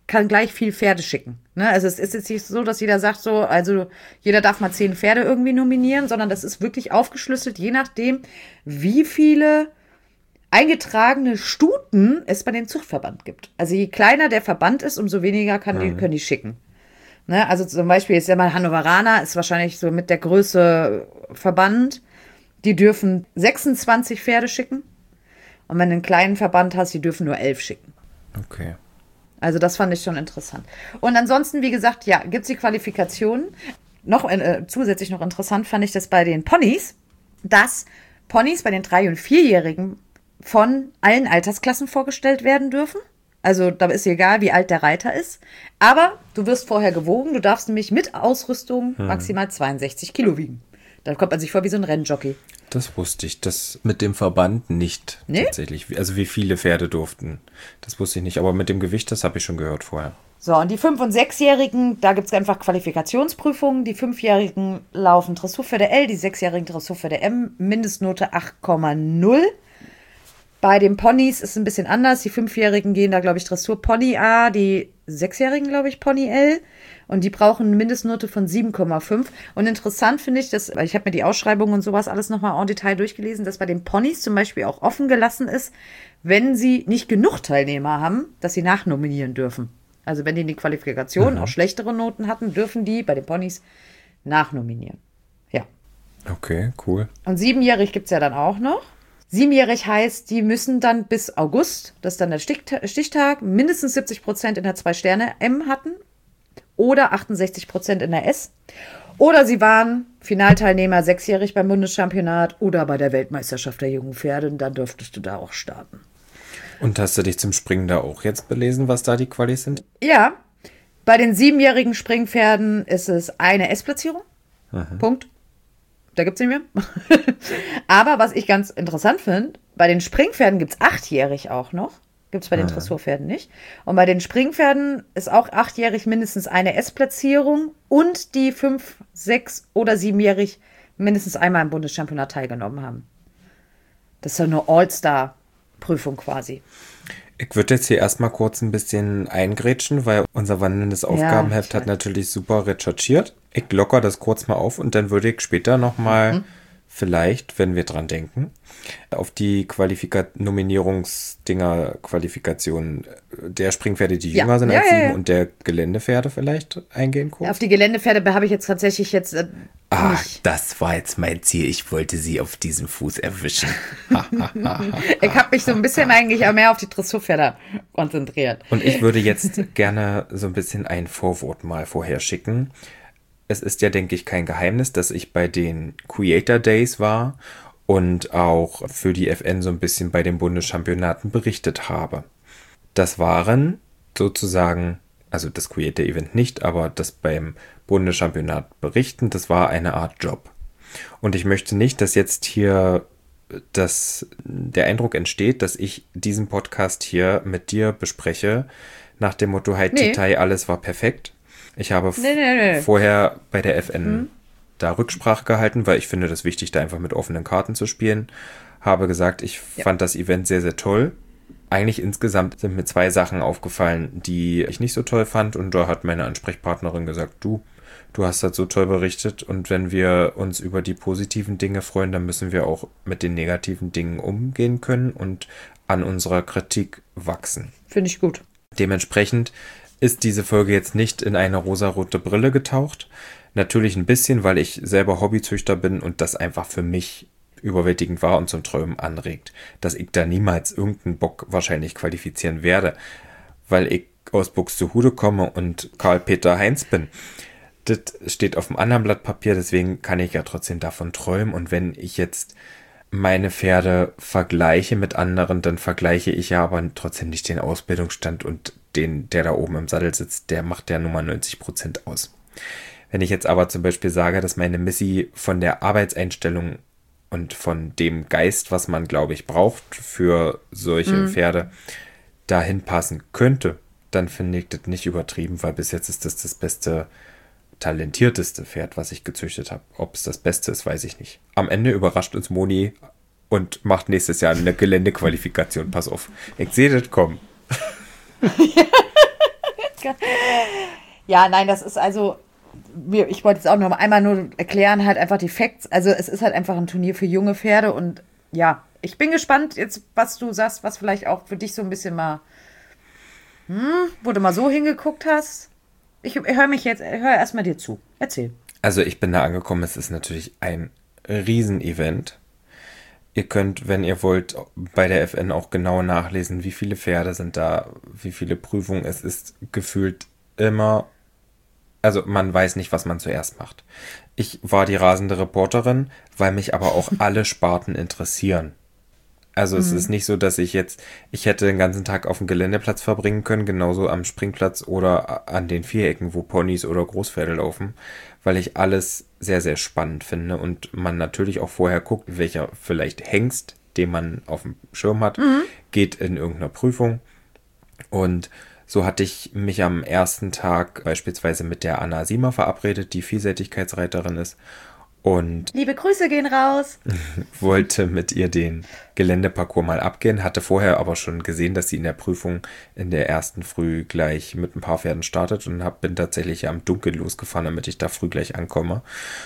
kann gleich viel Pferde schicken. Ne? Also es ist jetzt nicht so, dass jeder sagt so, also jeder darf mal 10 Pferde irgendwie nominieren, sondern das ist wirklich aufgeschlüsselt, je nachdem, wie viele eingetragene Stuten es bei dem Zuchtverband gibt. Also je kleiner der Verband ist, umso weniger können die schicken. Ne? Also zum Beispiel ist ja mal Hannoveraner, ist wahrscheinlich so mit der Größe Verband. Die dürfen 26 Pferde schicken. Und wenn du einen kleinen Verband hast, die dürfen nur 11 schicken. Okay. Also das fand ich schon interessant. Und ansonsten, wie gesagt, ja, gibt es die Qualifikationen. Zusätzlich noch interessant fand ich das bei den Ponys, dass Ponys bei den 3- und 4-Jährigen von allen Altersklassen vorgestellt werden dürfen. Also da ist egal, wie alt der Reiter ist. Aber du wirst vorher gewogen. Du darfst nämlich mit Ausrüstung maximal 62 Kilo wiegen. Dann kommt man sich vor wie so ein Rennjockey. Das wusste ich. Das mit dem Verband nicht tatsächlich. Also wie viele Pferde durften. Das wusste ich nicht. Aber mit dem Gewicht, das habe ich schon gehört vorher. So, und die 5- und 6-Jährigen, da gibt es einfach Qualifikationsprüfungen. Die 5-Jährigen laufen Dressurpferde L, die 6-Jährigen Dressurpferde M, Mindestnote 8,0. Bei den Ponys ist es ein bisschen anders. Die 5-Jährigen gehen da, glaube ich, Dressur Pony A, die 6-Jährigen, glaube ich, Pony L. Und die brauchen eine Mindestnote von 7,5. Und interessant finde ich, weil ich habe mir die Ausschreibungen und sowas alles nochmal en Detail durchgelesen, dass bei den Ponys zum Beispiel auch offen gelassen ist, wenn sie nicht genug Teilnehmer haben, dass sie nachnominieren dürfen. Also wenn die in die Qualifikation auch schlechtere Noten hatten, dürfen die bei den Ponys nachnominieren. Ja. Okay, cool. Und 7-jährig gibt es ja dann auch noch. 7-jährig heißt, die müssen dann bis August, das ist dann der Stichtag, mindestens 70% in der 2-Sterne-M hatten oder 68% in der S. Oder sie waren Finalteilnehmer 6-jährig beim Bundeschampionat oder bei der Weltmeisterschaft der jungen Pferde. Dann dürftest du da auch starten. Und hast du dich zum Springen da auch jetzt belesen, was da die Qualis sind? Ja, bei den 7-jährigen Springpferden ist es eine S-Platzierung. Punkt. Da gibt es nicht mehr. Aber was ich ganz interessant finde, bei den Springpferden gibt es 8-jährig auch noch. Gibt es bei den Dressurpferden nicht. Und bei den Springpferden ist auch 8-jährig mindestens eine S-Platzierung und die 5-, 6- oder 7-jährig mindestens einmal im Bundeschampionat teilgenommen haben. Das ist ja eine All-Star-Prüfung quasi. Ich würde jetzt hier erstmal kurz ein bisschen eingrätschen, weil unser wandelndes Aufgabenheft hat natürlich super recherchiert. Ich locker das kurz mal auf und dann würde ich später nochmal vielleicht, wenn wir dran denken, auf die Nominierungsdinger-Qualifikationen der Springpferde, die jünger sind als 7 und der Geländepferde vielleicht eingehen kurz. Auf die Geländepferde habe ich jetzt tatsächlich nicht. Das war jetzt mein Ziel. Ich wollte sie auf diesem Fuß erwischen. Ich habe mich so ein bisschen eigentlich auch mehr auf die Dressurpferde konzentriert. Und ich würde jetzt gerne so ein bisschen ein Vorwort mal vorher schicken. Es ist ja, denke ich, kein Geheimnis, dass ich bei den Creator Days war und auch für die FN so ein bisschen bei den Bundeschampionaten berichtet habe. Das waren sozusagen, also das Creator Event nicht, aber das beim Bundeschampionat berichten, das war eine Art Job. Und ich möchte nicht, dass jetzt hier der Eindruck entsteht, dass ich diesen Podcast hier mit dir bespreche, nach dem Motto, Detail, alles war perfekt. Ich habe vorher bei der FN da Rücksprache gehalten, weil ich finde das wichtig, da einfach mit offenen Karten zu spielen. Habe gesagt, ich fand das Event sehr, sehr toll. Eigentlich insgesamt sind mir 2 Sachen aufgefallen, die ich nicht so toll fand. Und da hat meine Ansprechpartnerin gesagt, du hast das so toll berichtet. Und wenn wir uns über die positiven Dinge freuen, dann müssen wir auch mit den negativen Dingen umgehen können und an unserer Kritik wachsen. Finde ich gut. Dementsprechend ist diese Folge jetzt nicht in eine rosarote Brille getaucht. Natürlich ein bisschen, weil ich selber Hobbyzüchter bin und das einfach für mich überwältigend war und zum Träumen anregt. Dass ich da niemals irgendeinen Bock wahrscheinlich qualifizieren werde, weil ich aus Buxtehude komme und Karl-Peter Heinz bin. Das steht auf einem anderen Blatt Papier, deswegen kann ich ja trotzdem davon träumen. Und wenn ich jetzt meine Pferde vergleiche mit anderen, dann vergleiche ich ja aber trotzdem nicht den Ausbildungsstand und der da oben im Sattel sitzt, der macht ja nun mal 90% aus. Wenn ich jetzt aber zum Beispiel sage, dass meine Missy von der Arbeitseinstellung und von dem Geist, was man, glaube ich, braucht für solche Pferde, dahin passen könnte, dann finde ich das nicht übertrieben, weil bis jetzt ist das beste, talentierteste Pferd, was ich gezüchtet habe. Ob es das Beste ist, weiß ich nicht. Am Ende überrascht uns Moni und macht nächstes Jahr eine Geländequalifikation. Pass auf, ich sehe das kommen. Ja, nein, das ist also, ich wollte jetzt auch noch einmal nur erklären, halt einfach die Facts. Also es ist halt einfach ein Turnier für junge Pferde und ja, ich bin gespannt jetzt, was du sagst, was vielleicht auch für dich so ein bisschen mal, wo du mal so hingeguckt hast. Ich höre erstmal dir zu. Erzähl. Also ich bin da angekommen, es ist natürlich ein Riesenevent. Ihr könnt, wenn ihr wollt, bei der FN auch genau nachlesen, wie viele Pferde sind da, wie viele Prüfungen. Es ist gefühlt immer, also man weiß nicht, was man zuerst macht. Ich war die rasende Reporterin, weil mich aber auch alle Sparten interessieren. Also es ist nicht so, dass ich hätte den ganzen Tag auf dem Geländeplatz verbringen können, genauso am Springplatz oder an den Vierecken, wo Ponys oder Großpferde laufen, weil ich alles sehr, sehr spannend finde und man natürlich auch vorher guckt, welcher vielleicht Hengst, den man auf dem Schirm hat, geht in irgendeiner Prüfung. Und so hatte ich mich am ersten Tag beispielsweise mit der Anna Siemer verabredet, die Vielseitigkeitsreiterin ist, und Liebe Grüße gehen raus. wollte mit ihr den Geländeparcours mal abgehen, hatte vorher aber schon gesehen, dass sie in der Prüfung in der ersten Früh gleich mit ein paar Pferden startet und bin tatsächlich am Dunkeln losgefahren, damit ich da früh gleich ankomme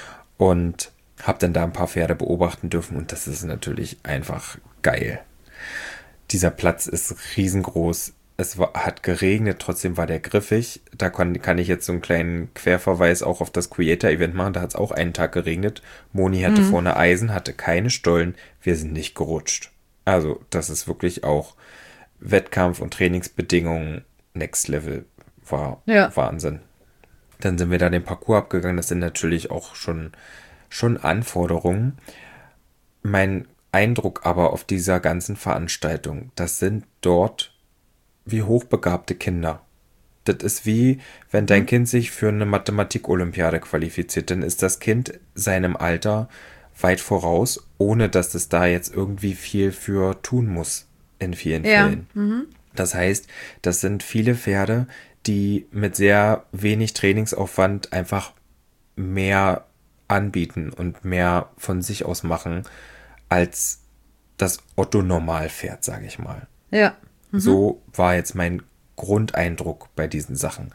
und habe dann da ein paar Pferde beobachten dürfen und das ist natürlich einfach geil. Dieser Platz ist riesengroß. Hat geregnet, trotzdem war der griffig. Da kann ich jetzt so einen kleinen Querverweis auch auf das Creator-Event machen. Da hat es auch einen Tag geregnet. Moni hatte vorne Eisen, hatte keine Stollen. Wir sind nicht gerutscht. Also das ist wirklich auch Wettkampf- und Trainingsbedingungen Next Level. War Wahnsinn. Dann sind wir da den Parcours abgegangen. Das sind natürlich auch schon Anforderungen. Mein Eindruck aber auf dieser ganzen Veranstaltung, das sind dort wie hochbegabte Kinder. Das ist wie, wenn dein Kind sich für eine Mathematik-Olympiade qualifiziert, dann ist das Kind seinem Alter weit voraus, ohne dass es da jetzt irgendwie viel für tun muss in vielen Fällen. Das heißt, das sind viele Pferde, die mit sehr wenig Trainingsaufwand einfach mehr anbieten und mehr von sich aus machen als das Otto-Normalpferd, sage ich mal. Ja. So war jetzt mein Grundeindruck bei diesen Sachen.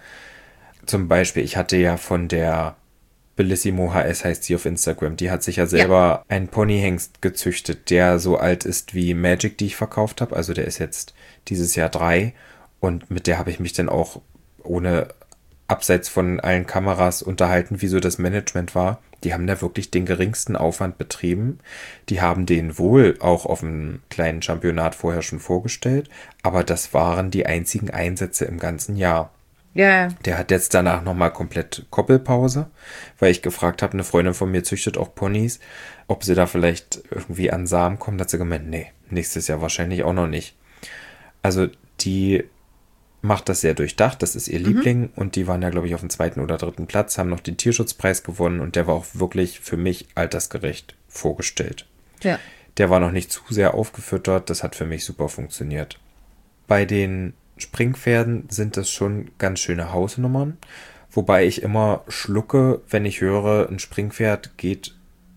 Zum Beispiel, ich hatte ja von der Bellissimo HS, heißt sie auf Instagram, die hat sich ja selber einen Ponyhengst gezüchtet, der so alt ist wie Magic, die ich verkauft habe. Also der ist jetzt dieses Jahr 3 und mit der habe ich mich dann auch ohne abseits von allen Kameras unterhalten, wie so das Management war. Die haben da wirklich den geringsten Aufwand betrieben. Die haben den wohl auch auf einem kleinen Championat vorher schon vorgestellt, aber das waren die einzigen Einsätze im ganzen Jahr. Ja. Der hat jetzt danach nochmal komplett Koppelpause, weil ich gefragt habe, eine Freundin von mir züchtet auch Ponys, ob sie da vielleicht irgendwie an Samen kommt. Da hat sie gemeint, nee, nächstes Jahr wahrscheinlich auch noch nicht. Also die macht das sehr durchdacht, das ist ihr Liebling und die waren ja, glaube ich, auf dem 2. oder 3. Platz, haben noch den Tierschutzpreis gewonnen und der war auch wirklich für mich altersgerecht vorgestellt. Ja. Der war noch nicht zu sehr aufgefüttert, das hat für mich super funktioniert. Bei den Springpferden sind das schon ganz schöne Hausnummern, wobei ich immer schlucke, wenn ich höre, ein Springpferd geht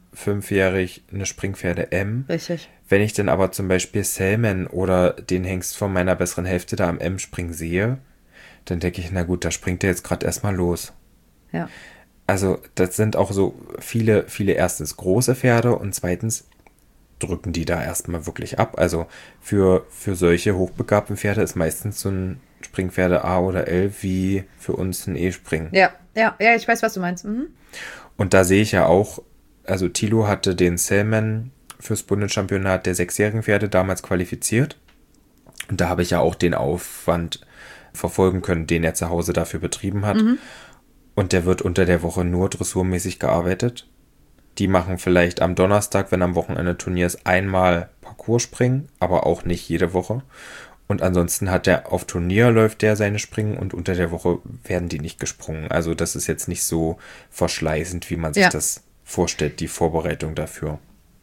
5-jährig eine Springpferde M. Richtig. Wenn ich dann aber zum Beispiel Selman oder den Hengst von meiner besseren Hälfte da am M-Springen sehe, dann denke ich, na gut, da springt der jetzt gerade erstmal los. Ja. Also das sind auch so viele, viele erstens große Pferde und zweitens drücken die da erstmal wirklich ab. Also für solche hochbegabten Pferde ist meistens so ein Springpferde A oder L wie für uns ein E-Springen. Ja, ich weiß, was du meinst. Und da sehe ich ja auch, also Thilo hatte den Selman fürs Bundeschampionat der 6-jährigen Pferde damals qualifiziert. Und da habe ich ja auch den Aufwand verfolgen können, den er zu Hause dafür betrieben hat. Und der wird unter der Woche nur dressurmäßig gearbeitet. Die machen vielleicht am Donnerstag, wenn am Wochenende Turnier ist, einmal Parcours springen, aber auch nicht jede Woche. Und ansonsten hat der auf Turnier läuft der seine Springen und unter der Woche werden die nicht gesprungen. Also das ist jetzt nicht so verschleißend, wie man sich das vorstellt, die Vorbereitung dafür.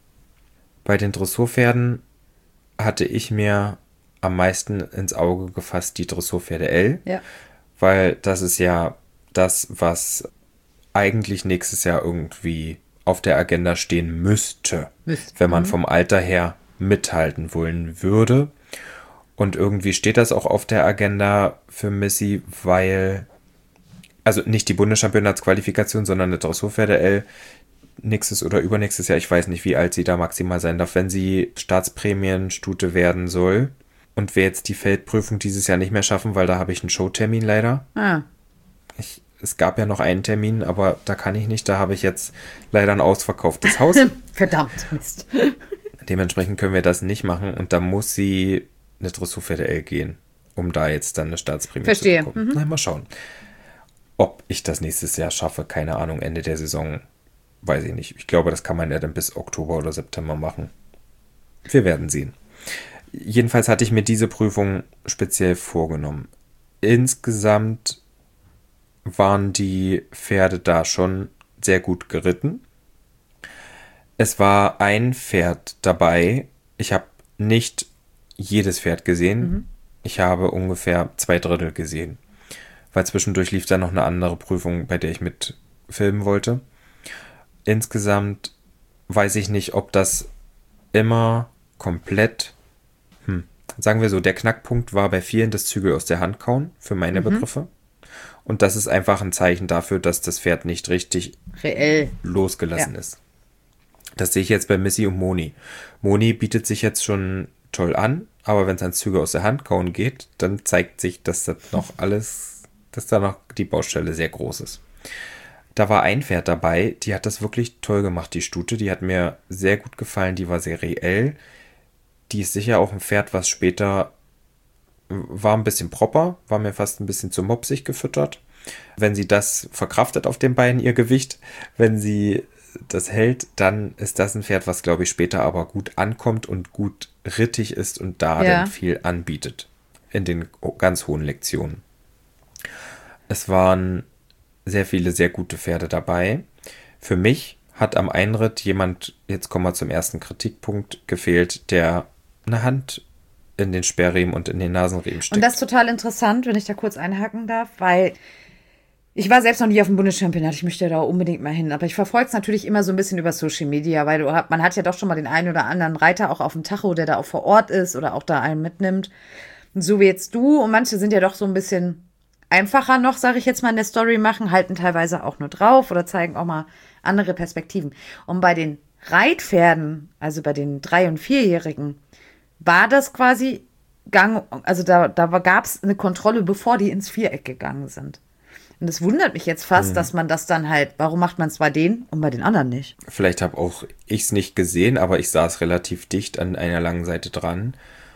Bei den Dressurpferden hatte ich mir am meisten ins Auge gefasst die Dressurpferde L, weil das ist ja das, was eigentlich nächstes Jahr irgendwie auf der Agenda stehen müsste, wenn man vom Alter her mithalten wollen würde. Und irgendwie steht das auch auf der Agenda für Missy, weil, also nicht die Bundeschampionatsqualifikation, sondern eine Dressurpferde-L nächstes oder übernächstes Jahr, ich weiß nicht, wie alt sie da maximal sein darf, wenn sie Staatsprämienstute werden soll. Und wir jetzt die Feldprüfung dieses Jahr nicht mehr schaffen, weil da habe ich einen Showtermin leider. Ah. Es gab ja noch einen Termin, aber da kann ich nicht. Da habe ich jetzt leider ein ausverkauftes Haus. Verdammt, Mist. Dementsprechend können wir das nicht machen. Und da muss sie eine Dressurpferde-L gehen, um da jetzt dann eine Staatsprämie zu bekommen. Mhm. Na, mal schauen. Ob ich das nächstes Jahr schaffe, keine Ahnung, Ende der Saison, weiß ich nicht. Ich glaube, das kann man ja dann bis Oktober oder September machen. Wir werden sehen. Jedenfalls hatte ich mir diese Prüfung speziell vorgenommen. Insgesamt waren die Pferde da schon sehr gut geritten. Es war ein Pferd dabei. Ich habe nicht jedes Pferd gesehen. Ich habe ungefähr 2/3 gesehen. Weil zwischendurch lief da noch eine andere Prüfung, bei der ich mit filmen wollte. Insgesamt weiß ich nicht, ob das immer komplett, sagen wir so, der Knackpunkt war bei vielen das Zügel aus der Hand kauen, für meine Begriffe. Und das ist einfach ein Zeichen dafür, dass das Pferd nicht richtig reell losgelassen ist. Das sehe ich jetzt bei Missy und Moni. Moni bietet sich jetzt schon toll an, aber wenn es ans Zügel aus der Hand kauen geht, dann zeigt sich, dass das noch alles, dass da noch die Baustelle sehr groß ist. Da war ein Pferd dabei, die hat das wirklich toll gemacht, die Stute. Die hat mir sehr gut gefallen, die war sehr reell. Die ist sicher auch ein Pferd, was später war ein bisschen proper, war mir fast ein bisschen zu mopsig gefüttert. Wenn sie das verkraftet auf den Beinen, ihr Gewicht, wenn sie das hält, dann ist das ein Pferd, was, glaube ich, später aber gut ankommt und gut rittig ist und da dann viel anbietet in den ganz hohen Lektionen. Es waren sehr viele sehr gute Pferde dabei. Für mich hat am Einritt jemand, jetzt kommen wir zum ersten Kritikpunkt, gefehlt, der eine Hand in den Sperrriemen und in den Nasenriemen steckt. Und das ist total interessant, wenn ich da kurz einhaken darf, weil ich war selbst noch nie auf dem Bundeschampionat, ich möchte da unbedingt mal hin, aber ich verfolge es natürlich immer so ein bisschen über Social Media, weil man hat ja doch schon mal den einen oder anderen Reiter auch auf dem Tacho, der da auch vor Ort ist oder auch da einen mitnimmt. Und so wie jetzt du, und manche sind ja doch so ein bisschen einfacher noch, sage ich jetzt mal, in der Story machen, halten teilweise auch nur drauf oder zeigen auch mal andere Perspektiven. Und bei den Reitpferden, also bei den 3- und 4-Jährigen, war das quasi also da gab es eine Kontrolle, bevor die ins Viereck gegangen sind. Und es wundert mich jetzt fast, dass man das dann halt, warum macht man es bei denen und bei den anderen nicht? Vielleicht habe auch ich es nicht gesehen, aber ich saß relativ dicht an einer langen Seite dran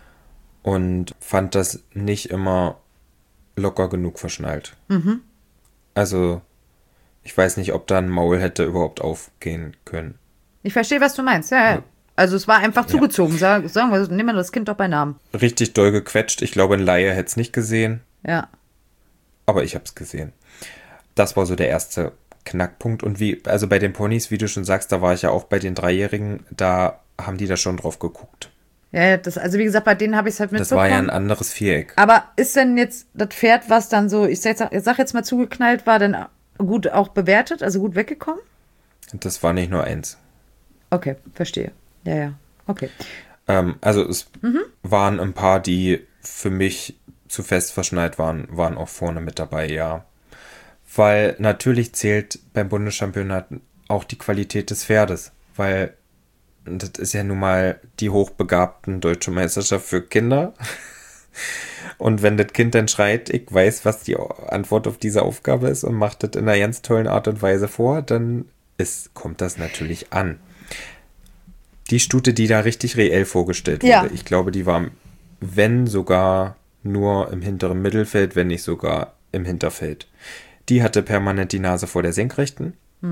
und fand das nicht immer locker genug verschnallt. Also, ich weiß nicht, ob da ein Maul hätte überhaupt aufgehen können. Ich verstehe, was du meinst, ja. Also es war einfach zugezogen, sagen wir, nehmen wir das Kind doch bei Namen. Richtig doll gequetscht. Ich glaube, ein Laie hätte es nicht gesehen. Ja. Aber ich habe es gesehen. Das war so der erste Knackpunkt. Und also bei den Ponys, wie du schon sagst, da war ich ja auch bei den 3-Jährigen, da haben die da schon drauf geguckt. Ja, also wie gesagt, bei denen habe ich es halt mitbekommen. Das war ja ein anderes Viereck. Aber ist denn jetzt das Pferd, was dann so, ich sag jetzt mal zugeknallt war, dann gut auch bewertet, also gut weggekommen? Das war nicht nur eins. Okay, verstehe. Ja, okay. Also es waren ein paar, die für mich zu fest verschnallt waren auch vorne mit dabei, ja. Weil natürlich zählt beim Bundeschampionat auch die Qualität des Pferdes, weil das ist ja nun mal die hochbegabten Deutsche Meisterschaft für Kinder. Und wenn das Kind dann schreit, ich weiß, was die Antwort auf diese Aufgabe ist und macht das in einer ganz tollen Art und Weise vor, dann kommt das natürlich an. Die Stute, die da richtig reell vorgestellt wurde, ich glaube, die war, wenn sogar nur im hinteren Mittelfeld, wenn nicht sogar im Hinterfeld. Die hatte permanent die Nase vor der Senkrechten.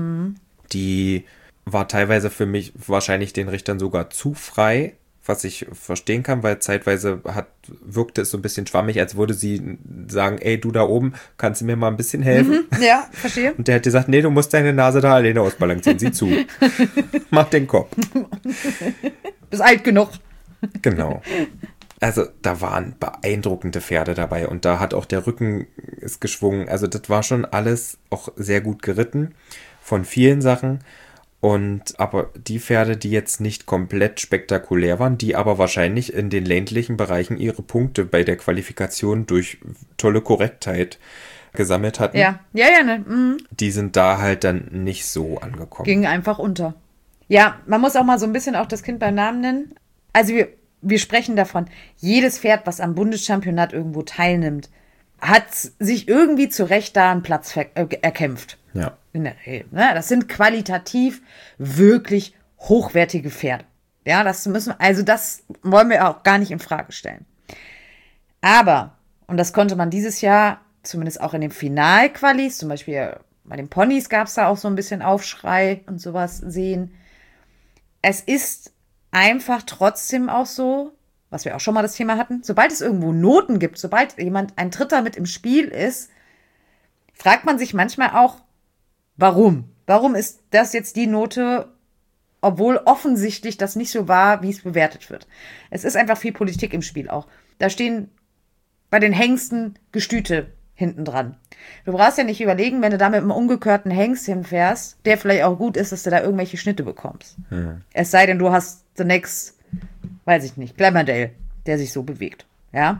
Die war teilweise für mich wahrscheinlich den Richtern sogar zu frei, was ich verstehen kann, weil zeitweise wirkte es so ein bisschen schwammig, als würde sie sagen, ey, du da oben, kannst du mir mal ein bisschen helfen? Ja, verstehe. Und der hat gesagt, nee, du musst deine Nase da alleine ausbalancieren, sieh zu. Mach den Kopf. Bist alt genug. Genau. Also da waren beeindruckende Pferde dabei und da hat auch der Rücken ist geschwungen. Also das war schon alles auch sehr gut geritten von vielen Sachen. Und aber die Pferde, die jetzt nicht komplett spektakulär waren, die aber wahrscheinlich in den ländlichen Bereichen ihre Punkte bei der Qualifikation durch tolle Korrektheit gesammelt hatten, Ja, ne? Die sind da halt dann nicht so angekommen. Ging einfach unter. Ja, man muss auch mal so ein bisschen auch das Kind beim Namen nennen. Also wir sprechen davon, jedes Pferd, was am Bundeschampionat irgendwo teilnimmt, hat sich irgendwie zu Recht da einen Platz erkämpft. Ja. In der Regel. Ne? Das sind qualitativ wirklich hochwertige Pferde. Ja, das wollen wir auch gar nicht in Frage stellen. Aber, und das konnte man dieses Jahr, zumindest auch in den Finalqualis, zum Beispiel bei den Ponys gab es da auch so ein bisschen Aufschrei und sowas sehen. Es ist einfach trotzdem auch so, was wir auch schon mal das Thema hatten, sobald es irgendwo Noten gibt, sobald ein Dritter mit im Spiel ist, fragt man sich manchmal auch, warum? Warum ist das jetzt die Note, obwohl offensichtlich das nicht so war, wie es bewertet wird? Es ist einfach viel Politik im Spiel auch. Da stehen bei den Hengsten Gestüte hinten dran. Du brauchst ja nicht überlegen, wenn du da mit einem ungekörten Hengst hinfährst, der vielleicht auch gut ist, dass du da irgendwelche Schnitte bekommst. Es sei denn, du hast the next, weiß ich nicht, Glamourdale, der sich so bewegt. Ja?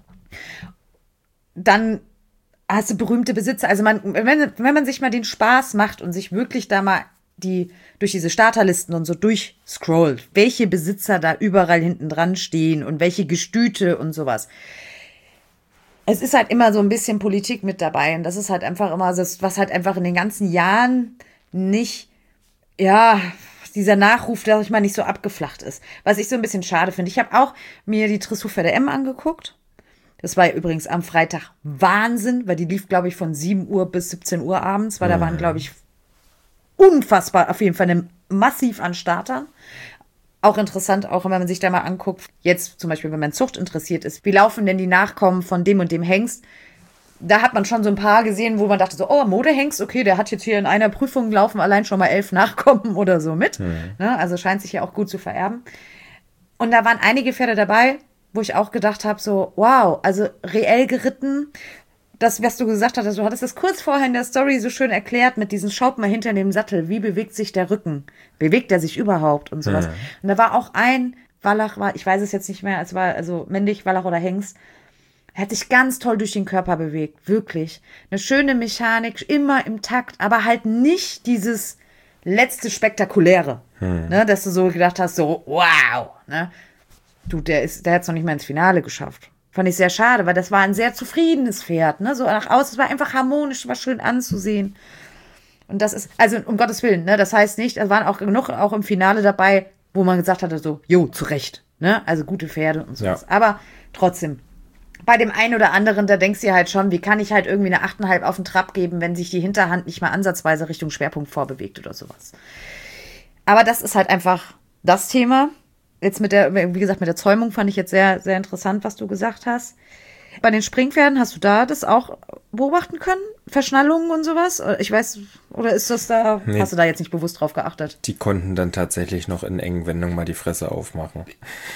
Dann hast du berühmte Besitzer. Also wenn man sich mal den Spaß macht und sich wirklich da mal durch diese Starterlisten und so durchscrollt, welche Besitzer da überall hinten dran stehen und welche Gestüte und sowas. Es ist halt immer so ein bisschen Politik mit dabei und das ist halt einfach immer das, was halt einfach in den ganzen Jahren nicht, ja, dieser Nachruf, sag ich mal, nicht so abgeflacht ist. Was ich so ein bisschen schade finde. Ich habe auch mir die Dressurpferde M angeguckt. Das war übrigens am Freitag Wahnsinn, weil die lief, glaube ich, von 7 Uhr bis 17 Uhr abends, weil da waren, glaube ich, unfassbar, auf jeden Fall massiv an Startern. Auch interessant, auch wenn man sich da mal anguckt, jetzt zum Beispiel, wenn man Zucht interessiert ist, wie laufen denn die Nachkommen von dem und dem Hengst? Da hat man schon so ein paar gesehen, wo man dachte so, oh, Modehengst, okay, der hat jetzt hier in einer Prüfung laufen allein schon mal 11 Nachkommen oder so mit. Ne? Also scheint sich ja auch gut zu vererben. Und da waren einige Pferde dabei, wo ich auch gedacht habe, so, wow, also reell geritten, das, was du gesagt hattest, du hattest das kurz vorher in der Story so schön erklärt mit diesen, schaut mal hinter dem Sattel, wie bewegt sich der Rücken? Bewegt er sich überhaupt und sowas? Und da war auch ein Wallach, ich weiß es jetzt nicht mehr, es war also männlich, Wallach oder Hengst, er hat sich ganz toll durch den Körper bewegt, wirklich. Eine schöne Mechanik, immer im Takt, aber halt nicht dieses letzte Spektakuläre, ne, dass du so gedacht hast, so, wow, ne? Du, der hat es noch nicht mal ins Finale geschafft. Fand ich sehr schade, weil das war ein sehr zufriedenes Pferd, ne? So nach außen, es war einfach harmonisch, war schön anzusehen. Und das ist, also um Gottes Willen, ne? Das heißt nicht, es waren auch genug auch im Finale dabei, wo man gesagt hatte, so, jo, zu Recht, ne? Also gute Pferde und sowas. Ja. Aber trotzdem, bei dem einen oder anderen, da denkst du halt schon, wie kann ich halt irgendwie eine 8,5 auf den Trab geben, wenn sich die Hinterhand nicht mal ansatzweise Richtung Schwerpunkt vorbewegt oder sowas. Aber das ist halt einfach das Thema. Jetzt wie gesagt, mit der Zäumung fand ich jetzt sehr, sehr interessant, was du gesagt hast. Bei den Springpferden, hast du da das auch beobachten können? Verschnallungen und sowas? Ich weiß, oder ist das da, nee, hast du da jetzt nicht bewusst drauf geachtet? Die konnten dann tatsächlich noch in engen Wendungen mal die Fresse aufmachen.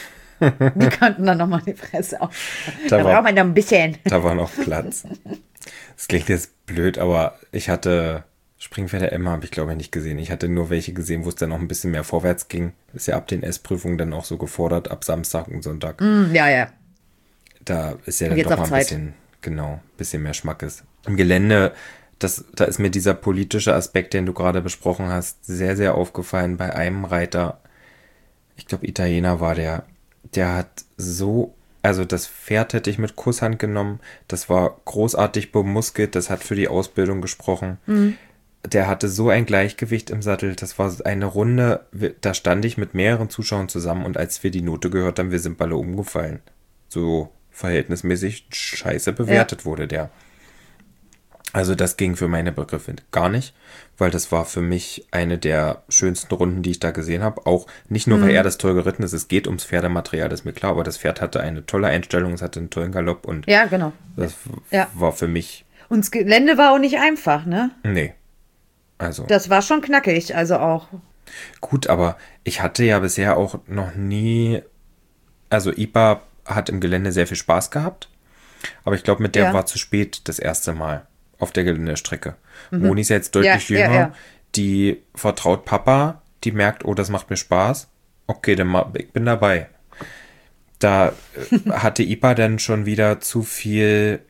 Die konnten dann nochmal die Fresse aufmachen. Da braucht man noch ein bisschen. Da war noch Platz. Das klingt jetzt blöd, aber ich hatte Springpferde M habe ich, glaube ich, nicht gesehen. Ich hatte nur welche gesehen, wo es dann noch ein bisschen mehr vorwärts ging. Ist ja ab den S-Prüfungen dann auch so gefordert, ab Samstag und Sonntag. Ja. Da ist ja dann doch mal ein bisschen mehr Schmackes. Im Gelände, da ist mir dieser politische Aspekt, den du gerade besprochen hast, sehr, sehr aufgefallen bei einem Reiter. Ich glaube, Italiener war der hat so, also das Pferd hätte ich mit Kusshand genommen. Das war großartig bemuskelt, das hat für die Ausbildung gesprochen. Der hatte so ein Gleichgewicht im Sattel, das war eine Runde, da stand ich mit mehreren Zuschauern zusammen und als wir die Note gehört haben, wir sind alle umgefallen. So verhältnismäßig scheiße bewertet wurde der. Also das ging für meine Begriffe gar nicht, weil das war für mich eine der schönsten Runden, die ich da gesehen habe. Auch nicht nur, weil er das toll geritten ist, es geht ums Pferdematerial, das ist mir klar, aber das Pferd hatte eine tolle Einstellung, es hatte einen tollen Galopp und ja, genau. Das war für mich... Und das Gelände war auch nicht einfach, ne? Nee. Also. Das war schon knackig, also auch. Gut, aber ich hatte ja bisher auch noch nie, also Ipa hat im Gelände sehr viel Spaß gehabt, aber ich glaube, mit der war zu spät das erste Mal auf der Geländestrecke. Moni ist jetzt deutlich jünger, die vertraut Papa die merkt, oh, das macht mir Spaß. Okay, dann ich bin dabei. Da hatte Ipa dann schon wieder zu viel,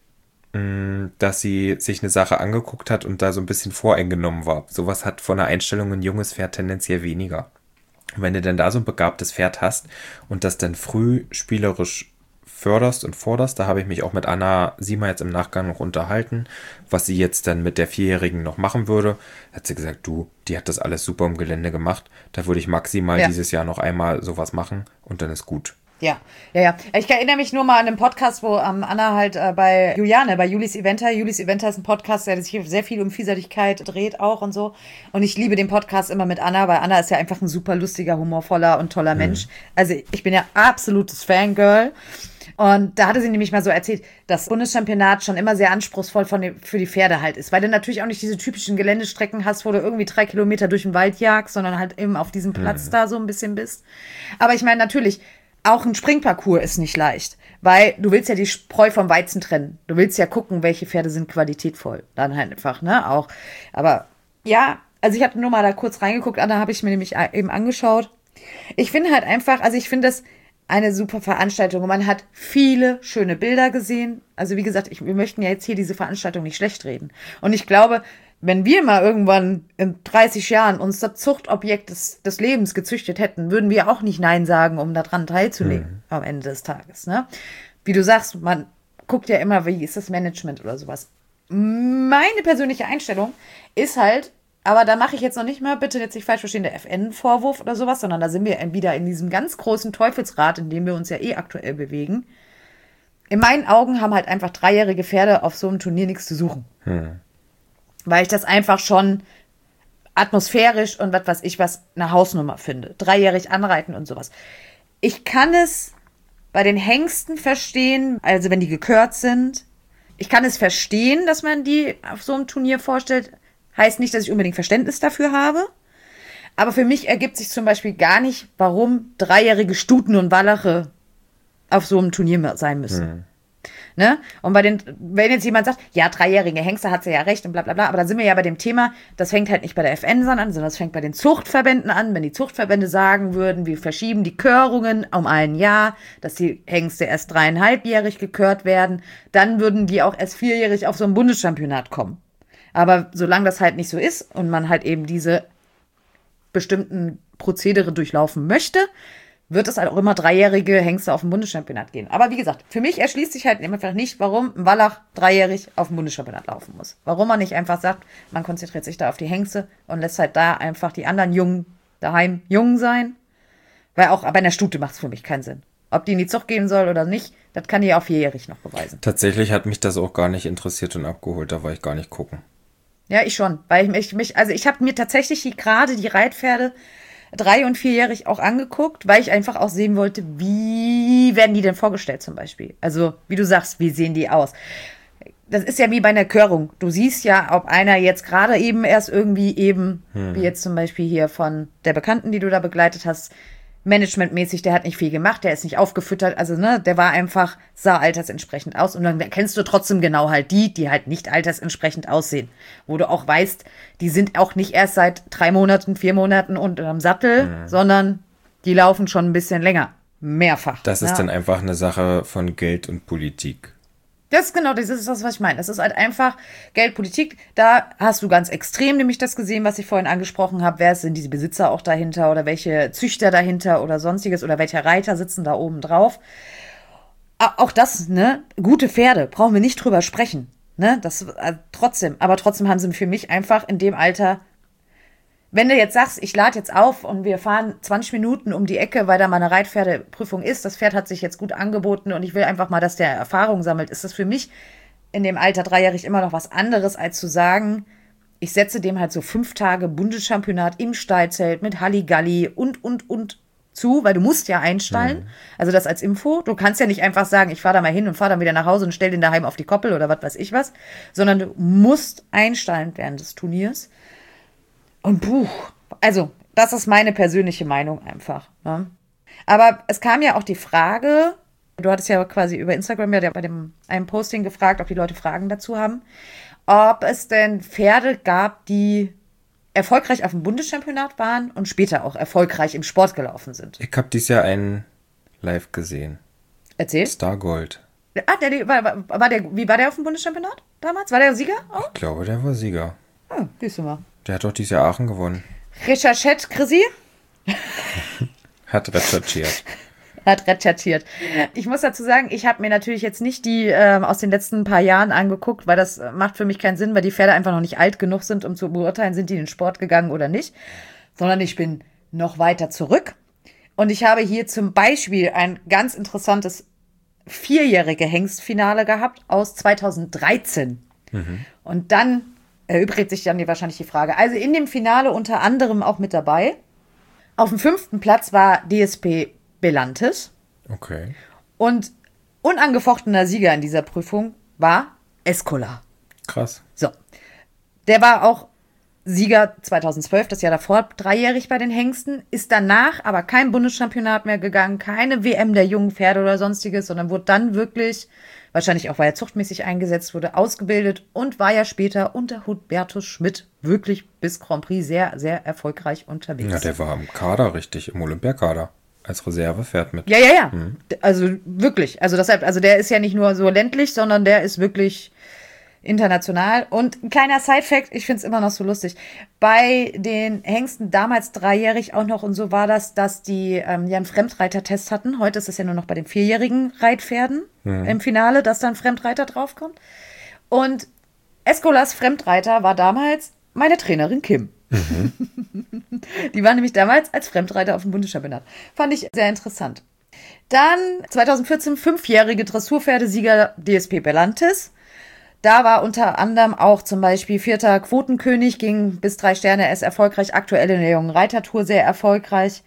dass sie sich eine Sache angeguckt hat und da so ein bisschen voreingenommen war. Sowas hat von der Einstellung ein junges Pferd tendenziell weniger. Und wenn du dann da so ein begabtes Pferd hast und das dann früh spielerisch förderst und forderst, da habe ich mich auch mit Anna Sima jetzt im Nachgang noch unterhalten, was sie jetzt dann mit der Vierjährigen noch machen würde. Hat sie gesagt, du, die hat das alles super im Gelände gemacht, da würde ich maximal dieses Jahr noch einmal sowas machen und dann ist gut. Ja. Ich erinnere mich nur mal an den Podcast, wo Anna halt bei Juliane, bei Julis Eventer. Julis Eventer ist ein Podcast, der sich sehr viel um Vielseitigkeit dreht auch und so. Und ich liebe den Podcast immer mit Anna, weil Anna ist ja einfach ein super lustiger, humorvoller und toller Mensch. Also ich bin ja absolutes Fangirl. Und da hatte sie nämlich mal so erzählt, dass das Bundeschampionat schon immer sehr anspruchsvoll für die Pferde halt ist. Weil du natürlich auch nicht diese typischen Geländestrecken hast, wo du irgendwie 3 Kilometer durch den Wald jagst, sondern halt eben auf diesem Platz da so ein bisschen bist. Aber ich meine natürlich, auch ein Springparcours ist nicht leicht, weil du willst ja die Spreu vom Weizen trennen. Du willst ja gucken, welche Pferde sind qualitätvoll. Dann halt einfach, ne, auch. Aber ja, also ich habe nur mal da kurz reingeguckt, Anna habe ich mir nämlich eben angeschaut. Ich finde halt einfach, also ich finde das eine super Veranstaltung. Man hat viele schöne Bilder gesehen. Also wie gesagt, wir möchten ja jetzt hier diese Veranstaltung nicht schlecht reden. Und ich glaube, wenn wir mal irgendwann in 30 Jahren uns das Zuchtobjekt des Lebens gezüchtet hätten, würden wir auch nicht Nein sagen, um daran teilzunehmen am Ende des Tages. Ne? Wie du sagst, man guckt ja immer, wie ist das Management oder sowas. Meine persönliche Einstellung ist halt, aber da mache ich jetzt noch nicht mal, bitte jetzt nicht falsch verstehen, der FN-Vorwurf oder sowas, sondern da sind wir wieder in diesem ganz großen Teufelsrad, in dem wir uns ja aktuell bewegen. In meinen Augen haben halt einfach 3-jährige Pferde auf so einem Turnier nichts zu suchen. Weil ich das einfach schon atmosphärisch und was weiß ich was eine Hausnummer finde. 3-jährig anreiten und sowas. Ich kann es bei den Hengsten verstehen, also wenn die gekürt sind. Ich kann es verstehen, dass man die auf so einem Turnier vorstellt. Heißt nicht, dass ich unbedingt Verständnis dafür habe. Aber für mich ergibt sich zum Beispiel gar nicht, warum 3-jährige Stuten und Wallache auf so einem Turnier sein müssen. Ne? Und wenn jetzt jemand sagt, ja, 3-jährige Hengste hat sie ja recht und bla bla bla, aber da sind wir ja bei dem Thema, das fängt halt nicht bei der FN an, sondern das fängt bei den Zuchtverbänden an. Wenn die Zuchtverbände sagen würden, wir verschieben die Körungen um ein Jahr, dass die Hengste erst 3,5-jährig gekört werden, dann würden die auch erst 4-jährig auf so ein Bundeschampionat kommen. Aber solange das halt nicht so ist und man halt eben diese bestimmten Prozedere durchlaufen möchte, wird es halt auch immer 3-jährige Hengste auf dem Bundeschampionat gehen. Aber wie gesagt, für mich erschließt sich halt einfach nicht, warum ein Wallach 3-jährig auf dem Bundeschampionat laufen muss. Warum man nicht einfach sagt, man konzentriert sich da auf die Hengste und lässt halt da einfach die anderen Jungen daheim jung sein. Weil auch bei einer Stute macht es für mich keinen Sinn. Ob die in die Zucht gehen soll oder nicht, das kann die auch 4-jährig noch beweisen. Tatsächlich hat mich das auch gar nicht interessiert und abgeholt, da war ich gar nicht gucken. Ja, ich schon. Weil ich habe mir tatsächlich gerade die Reitpferde 3- und 4-jährig auch angeguckt, weil ich einfach auch sehen wollte, wie werden die denn vorgestellt zum Beispiel. Also, wie du sagst, wie sehen die aus? Das ist ja wie bei einer Körung. Du siehst ja, ob einer jetzt gerade eben erst irgendwie wie jetzt zum Beispiel hier von der Bekannten, die du da begleitet hast, managementmäßig, der hat nicht viel gemacht, der ist nicht aufgefüttert, also ne, der war einfach, sah altersentsprechend aus und dann kennst du trotzdem genau halt die halt nicht altersentsprechend aussehen, wo du auch weißt, die sind auch nicht erst seit 3 Monaten, 4 Monaten unterm Sattel, sondern die laufen schon ein bisschen länger, mehrfach. Das ist dann einfach eine Sache von Geld und Politik. Das ist das, was ich meine. Das ist halt einfach Geldpolitik. Da hast du ganz extrem nämlich das gesehen, was ich vorhin angesprochen habe. Wer sind diese Besitzer auch dahinter oder welche Züchter dahinter oder sonstiges oder welche Reiter sitzen da oben drauf. Auch das, ne? Gute Pferde, brauchen wir nicht drüber sprechen. Ne? Das trotzdem haben sie für mich einfach in dem Alter. Wenn du jetzt sagst, ich lade jetzt auf und wir fahren 20 Minuten um die Ecke, weil da mal eine Reitpferdeprüfung ist, das Pferd hat sich jetzt gut angeboten und ich will einfach mal, dass der Erfahrung sammelt, ist das für mich in dem Alter 3-jährig immer noch was anderes, als zu sagen, ich setze dem halt so 5 Tage Bundeschampionat im Stallzelt mit Halligalli und zu, weil du musst ja einstallen. Also das als Info. Du kannst ja nicht einfach sagen, ich fahre da mal hin und fahre dann wieder nach Hause und stell den daheim auf die Koppel oder was weiß ich was, sondern du musst einstallen während des Turniers. Und also das ist meine persönliche Meinung einfach. Ne? Aber es kam ja auch die Frage, du hattest ja quasi über Instagram ja bei einem Posting gefragt, ob die Leute Fragen dazu haben, ob es denn Pferde gab, die erfolgreich auf dem Bundeschampionat waren und später auch erfolgreich im Sport gelaufen sind. Ich habe dieses Jahr einen live gesehen. Erzähl. Stargold. Wie war der auf dem Bundeschampionat damals? War der Sieger auch? Ich glaube, der war Sieger. Siehst du mal. Der hat doch dieses Jahr Aachen gewonnen. Recherchette, Chrissy? Hat recherchiert. Hat recherchiert. Ich muss dazu sagen, ich habe mir natürlich jetzt nicht die aus den letzten paar Jahren angeguckt, weil das macht für mich keinen Sinn, weil die Pferde einfach noch nicht alt genug sind, um zu beurteilen, sind die in den Sport gegangen oder nicht. Sondern ich bin noch weiter zurück. Und ich habe hier zum Beispiel ein ganz interessantes 4-jährige Hengstfinale gehabt aus 2013. Und dann erübrigt sich dann wahrscheinlich die Frage. Also in dem Finale unter anderem auch mit dabei. Auf dem 5. Platz war DSP Belantes. Okay. Und unangefochtener Sieger in dieser Prüfung war Escola. Krass. So. Der war auch Sieger 2012, das Jahr davor, 3-jährig bei den Hengsten, ist danach aber kein Bundeschampionat mehr gegangen, keine WM der jungen Pferde oder sonstiges, sondern wurde dann wirklich, wahrscheinlich auch weil er zuchtmäßig eingesetzt wurde, ausgebildet und war ja später unter Hubertus Schmidt wirklich bis Grand Prix sehr, sehr erfolgreich unterwegs. Ja, der war im Kader richtig, im Olympiakader. Als Reservepferd mit. Ja. Also wirklich. Also deshalb, also der ist ja nicht nur so ländlich, sondern der ist wirklich international. Und ein kleiner Side-Fact, ich finde es immer noch so lustig. Bei den Hengsten damals 3-jährig auch noch und so war das, dass die ja einen Fremdreitertest hatten. Heute ist es ja nur noch bei den 4-jährigen Reitpferden im Finale, dass da ein Fremdreiter draufkommt. Und Escolas Fremdreiter war damals meine Trainerin Kim. Die war nämlich damals als Fremdreiter auf dem Bundeschampionat. Fand ich sehr interessant. Dann 2014 5-jährige Dressurpferdesieger DSP Belantes. Da war unter anderem auch zum Beispiel 4. Quotenkönig, ging bis 3 Sterne, er ist erfolgreich, aktuell in der jungen Reitertour sehr erfolgreich.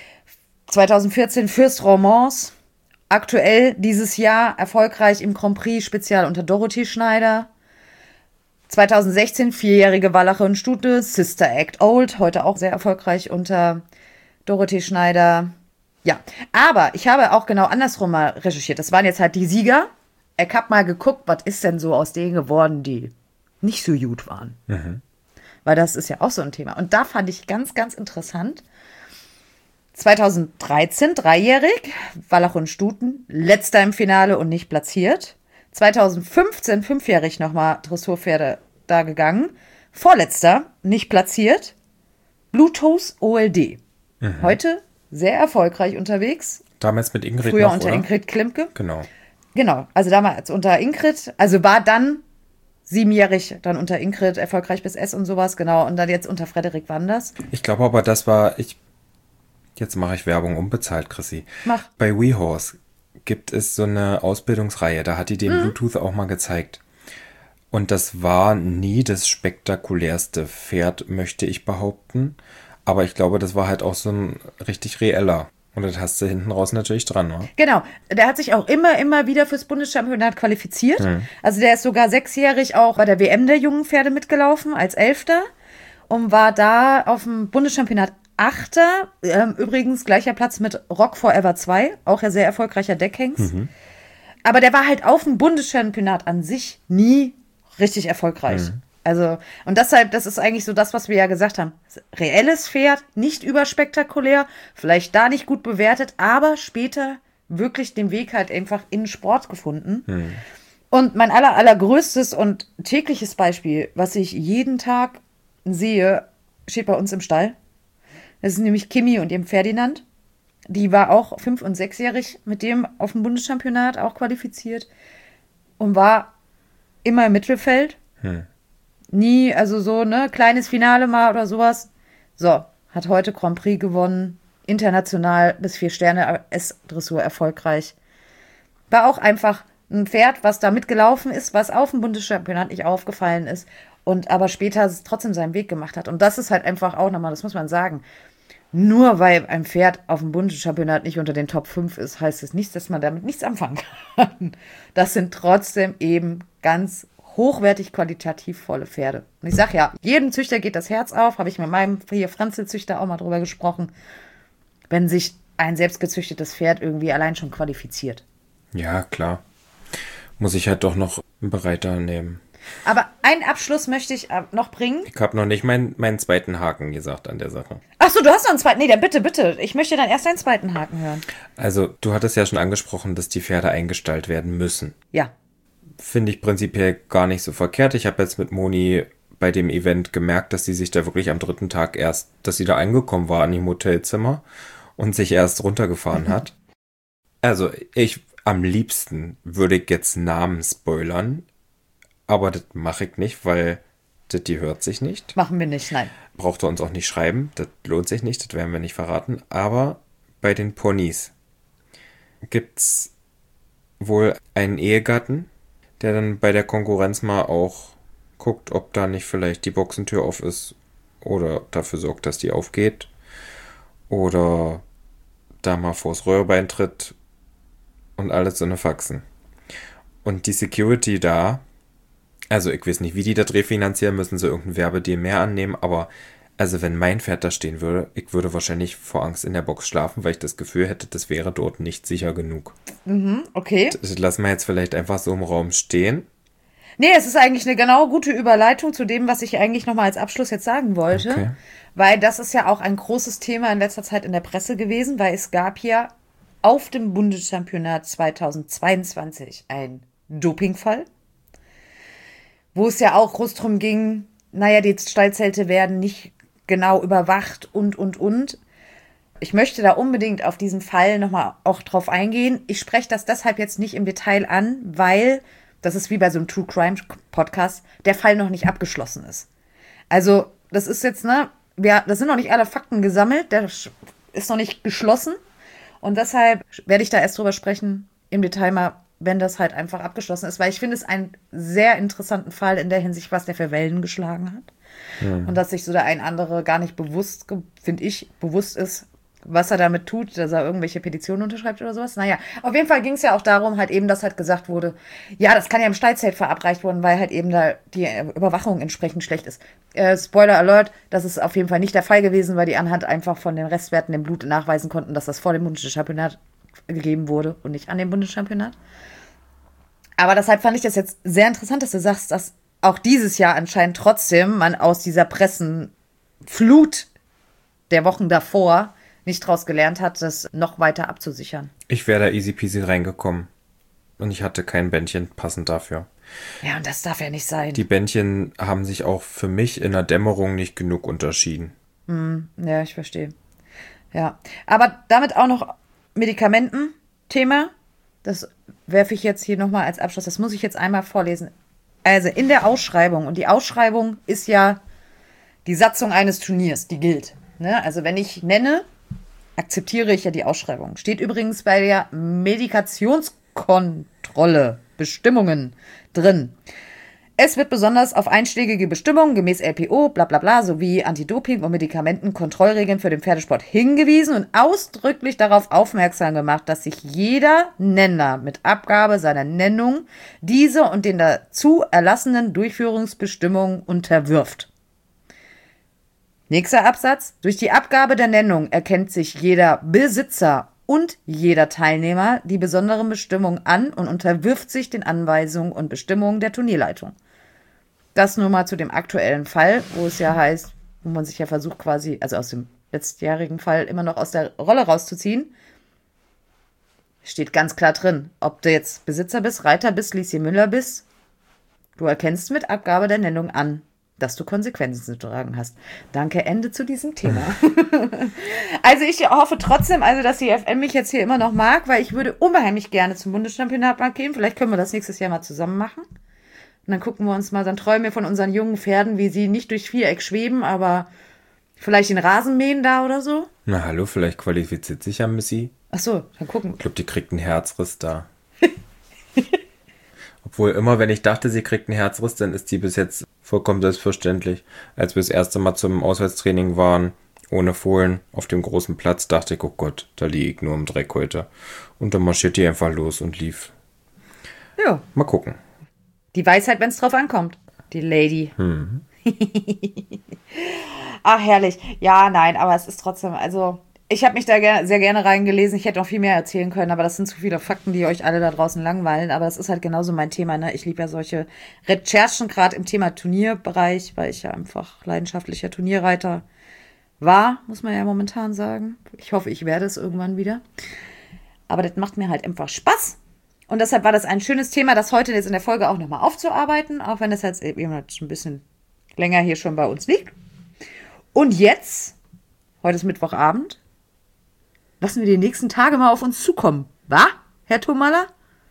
2014 Fürst Romans, aktuell dieses Jahr erfolgreich im Grand Prix Spezial unter Dorothee Schneider. 2016 4-jährige Wallache und Stute, Sister Act Old, heute auch sehr erfolgreich unter Dorothee Schneider. Ja, aber ich habe auch genau andersrum mal recherchiert. Das waren jetzt halt die Sieger. Ich habe mal geguckt, was ist denn so aus denen geworden, die nicht so gut waren. Weil das ist ja auch so ein Thema. Und da fand ich ganz, ganz interessant. 2013, 3-jährig, Wallach und Stuten, letzter im Finale und nicht platziert. 2015, 5-jährig nochmal Dressurpferde da gegangen. Vorletzter, nicht platziert. Bluetooth OLD. Heute sehr erfolgreich unterwegs. Damals mit Ingrid Früher noch, unter oder? Ingrid Klimke. Genau, also damals unter Ingrid. Also war dann 7-jährig, dann unter Ingrid, erfolgreich bis S und sowas. Genau, und dann jetzt unter Frederik Wanders. Ich glaube aber, das war... Jetzt mache ich Werbung unbezahlt, Chrissy. Mach. Bei WeHorse gibt es so eine Ausbildungsreihe, da hat die den Bluetooth auch mal gezeigt. Und das war nie das spektakulärste Pferd, möchte ich behaupten. Aber ich glaube, das war halt auch so ein richtig reeller. Und das hast du hinten raus natürlich dran, ne? Genau, der hat sich auch immer wieder fürs Bundeschampionat qualifiziert. Also der ist sogar 6-jährig auch bei der WM der jungen Pferde mitgelaufen, als 11. Und war da auf dem Bundeschampionat 8. Übrigens gleicher Platz mit Rock Forever 2, auch ein sehr erfolgreicher Deckhengst. Aber der war halt auf dem Bundeschampionat an sich nie richtig erfolgreich. Also, und deshalb, das ist eigentlich so das, was wir ja gesagt haben. Reelles Pferd, nicht überspektakulär, vielleicht da nicht gut bewertet, aber später wirklich den Weg halt einfach in den Sport gefunden. Und mein allergrößtes und tägliches Beispiel, was ich jeden Tag sehe, steht bei uns im Stall. Das ist nämlich Kimi und ihrem Ferdinand. Die war auch 5- und 6-jährig mit dem auf dem Bundeschampionat auch qualifiziert und war immer im Mittelfeld. Nie, also so, ne, kleines Finale mal oder sowas. So, hat heute Grand Prix gewonnen. International bis 4 Sterne S-Dressur erfolgreich. War auch einfach ein Pferd, was da mitgelaufen ist, was auf dem Bundeschampionat nicht aufgefallen ist und aber später trotzdem seinen Weg gemacht hat. Und das ist halt einfach auch nochmal, das muss man sagen, nur weil ein Pferd auf dem Bundeschampionat nicht unter den Top 5 ist, heißt es nicht, dass man damit nichts anfangen kann. Das sind trotzdem eben ganz hochwertig qualitativ volle Pferde. Und ich sag ja, jedem Züchter geht das Herz auf, habe ich mit meinem hier Franzl-Züchter auch mal drüber gesprochen, wenn sich ein selbstgezüchtetes Pferd irgendwie allein schon qualifiziert. Ja, klar. Muss ich halt doch noch einen Bereiter nehmen. Aber einen Abschluss möchte ich noch bringen. Ich habe noch nicht meinen zweiten Haken gesagt an der Sache. Ach so, du hast noch einen zweiten. Nee, dann bitte. Ich möchte dann erst deinen zweiten Haken hören. Also, du hattest ja schon angesprochen, dass die Pferde eingestallt werden müssen. Ja. Finde ich prinzipiell gar nicht so verkehrt. Ich habe jetzt mit Moni bei dem Event gemerkt, dass sie sich da wirklich am 3. Tag erst, dass sie da angekommen war an dem Hotelzimmer und sich erst runtergefahren hat. Also, am liebsten würde ich jetzt Namen spoilern, aber das mache ich nicht, weil die hört sich nicht. Machen wir nicht, nein. Braucht er uns auch nicht schreiben, das lohnt sich nicht, das werden wir nicht verraten. Aber bei den Ponys gibt's wohl einen Ehegatten, der dann bei der Konkurrenz mal auch guckt, ob da nicht vielleicht die Boxentür auf ist oder dafür sorgt, dass die aufgeht oder da mal vors Röhrbein tritt und alles so eine Faxen. Und die Security da, also ich weiß nicht, wie die das refinanzieren, müssen sie irgendeinen Werbedeal mehr annehmen, aber also wenn mein Pferd da stehen würde, ich würde wahrscheinlich vor Angst in der Box schlafen, weil ich das Gefühl hätte, das wäre dort nicht sicher genug. Okay. Das lassen wir jetzt vielleicht einfach so im Raum stehen. Nee, es ist eigentlich eine genau gute Überleitung zu dem, was ich eigentlich nochmal als Abschluss jetzt sagen wollte. Okay. Weil das ist ja auch ein großes Thema in letzter Zeit in der Presse gewesen, weil es gab ja auf dem Bundeschampionat 2022 einen Dopingfall, wo es ja auch groß drum ging, naja, die Stallzelte werden nicht genau überwacht und. Ich möchte da unbedingt auf diesen Fall nochmal auch drauf eingehen. Ich spreche das deshalb jetzt nicht im Detail an, weil, das ist wie bei so einem True Crime Podcast, der Fall noch nicht abgeschlossen ist. Also, das ist jetzt, das sind noch nicht alle Fakten gesammelt, der ist noch nicht geschlossen. Und deshalb werde ich da erst drüber sprechen, im Detail mal, wenn das halt einfach abgeschlossen ist. Weil ich finde es einen sehr interessanten Fall in der Hinsicht, was der für Wellen geschlagen hat. Ja. Und dass sich so der ein andere gar nicht bewusst ist, was er damit tut, dass er irgendwelche Petitionen unterschreibt oder sowas. Naja, auf jeden Fall ging es ja auch darum, halt eben, dass halt gesagt wurde, ja, das kann ja im Stallzelt verabreicht worden, weil halt eben da die Überwachung entsprechend schlecht ist. Spoiler Alert, das ist auf jeden Fall nicht der Fall gewesen, weil die anhand einfach von den Restwerten im Blut nachweisen konnten, dass das vor dem Bundeschampionat gegeben wurde und nicht an dem Bundeschampionat. Aber deshalb fand ich das jetzt sehr interessant, dass du sagst, dass auch dieses Jahr anscheinend trotzdem man aus dieser Pressenflut der Wochen davor nicht draus gelernt hat, das noch weiter abzusichern. Ich wäre da easy peasy reingekommen. Und ich hatte kein Bändchen passend dafür. Ja, und das darf ja nicht sein. Die Bändchen haben sich auch für mich in der Dämmerung nicht genug unterschieden. Ja, ich verstehe. Ja, aber damit auch noch Medikamenten-Thema. Das werfe ich jetzt hier nochmal als Abschluss. Das muss ich jetzt einmal vorlesen. Also in der Ausschreibung, und die Ausschreibung ist ja die Satzung eines Turniers, die gilt. Ne? Also wenn ich nenne, akzeptiere ich ja die Ausschreibung. Steht übrigens bei der Medikationskontrolle Bestimmungen drin. Es wird besonders auf einschlägige Bestimmungen gemäß LPO, bla bla bla, sowie Anti-Doping- und Medikamentenkontrollregeln für den Pferdesport hingewiesen und ausdrücklich darauf aufmerksam gemacht, dass sich jeder Nenner mit Abgabe seiner Nennung diese und den dazu erlassenen Durchführungsbestimmungen unterwirft. Nächster Absatz. Durch die Abgabe der Nennung erkennt sich jeder Besitzer und jeder Teilnehmer die besonderen Bestimmungen an und unterwirft sich den Anweisungen und Bestimmungen der Turnierleitung. Das nur mal zu dem aktuellen Fall, wo es ja heißt, wo man sich ja versucht quasi, also aus dem letztjährigen Fall immer noch aus der Rolle rauszuziehen. Steht ganz klar drin, ob du jetzt Besitzer bist, Reiter bist, Lieschen Müller bist, du erkennst mit Abgabe der Nennung an, dass du Konsequenzen zu tragen hast. Danke, Ende zu diesem Thema. Also ich hoffe trotzdem, dass die FM mich jetzt hier immer noch mag, weil ich würde unheimlich gerne zum Bundeschampionat mal gehen. Vielleicht können wir das nächstes Jahr mal zusammen machen. Und dann gucken wir uns mal, dann träumen wir von unseren jungen Pferden, wie sie nicht durch Viereck schweben, aber vielleicht den Rasen mähen da oder so. Na hallo, vielleicht qualifiziert sich ja Missy. Ach so, dann gucken. Ich glaube, die kriegt einen Herzriss da. Obwohl immer, wenn ich dachte, sie kriegt einen Herzriss, dann ist die bis jetzt vollkommen selbstverständlich. Als wir das erste Mal zum Auswärtstraining waren, ohne Fohlen, auf dem großen Platz, dachte ich, oh Gott, da liege ich nur im Dreck heute. Und dann marschiert die einfach los und lief. Ja. Mal gucken. Die Weisheit, wenn es drauf ankommt. Die Lady. Ach, herrlich. Ja, nein, aber es ist trotzdem, Ich habe mich da sehr gerne reingelesen. Ich hätte noch viel mehr erzählen können, aber das sind zu viele Fakten, die euch alle da draußen langweilen. Aber das ist halt genauso mein Thema. Ne? Ich liebe ja solche Recherchen, gerade im Thema Turnierbereich, weil ich ja einfach leidenschaftlicher Turnierreiter war, muss man ja momentan sagen. Ich hoffe, ich werde es irgendwann wieder. Aber das macht mir halt einfach Spaß. Und deshalb war das ein schönes Thema, das heute jetzt in der Folge auch nochmal aufzuarbeiten, auch wenn es jetzt eben ein bisschen länger hier schon bei uns liegt. Und jetzt, heute ist Mittwochabend, lassen wir die nächsten Tage mal auf uns zukommen. Wa, Herr Thomalla?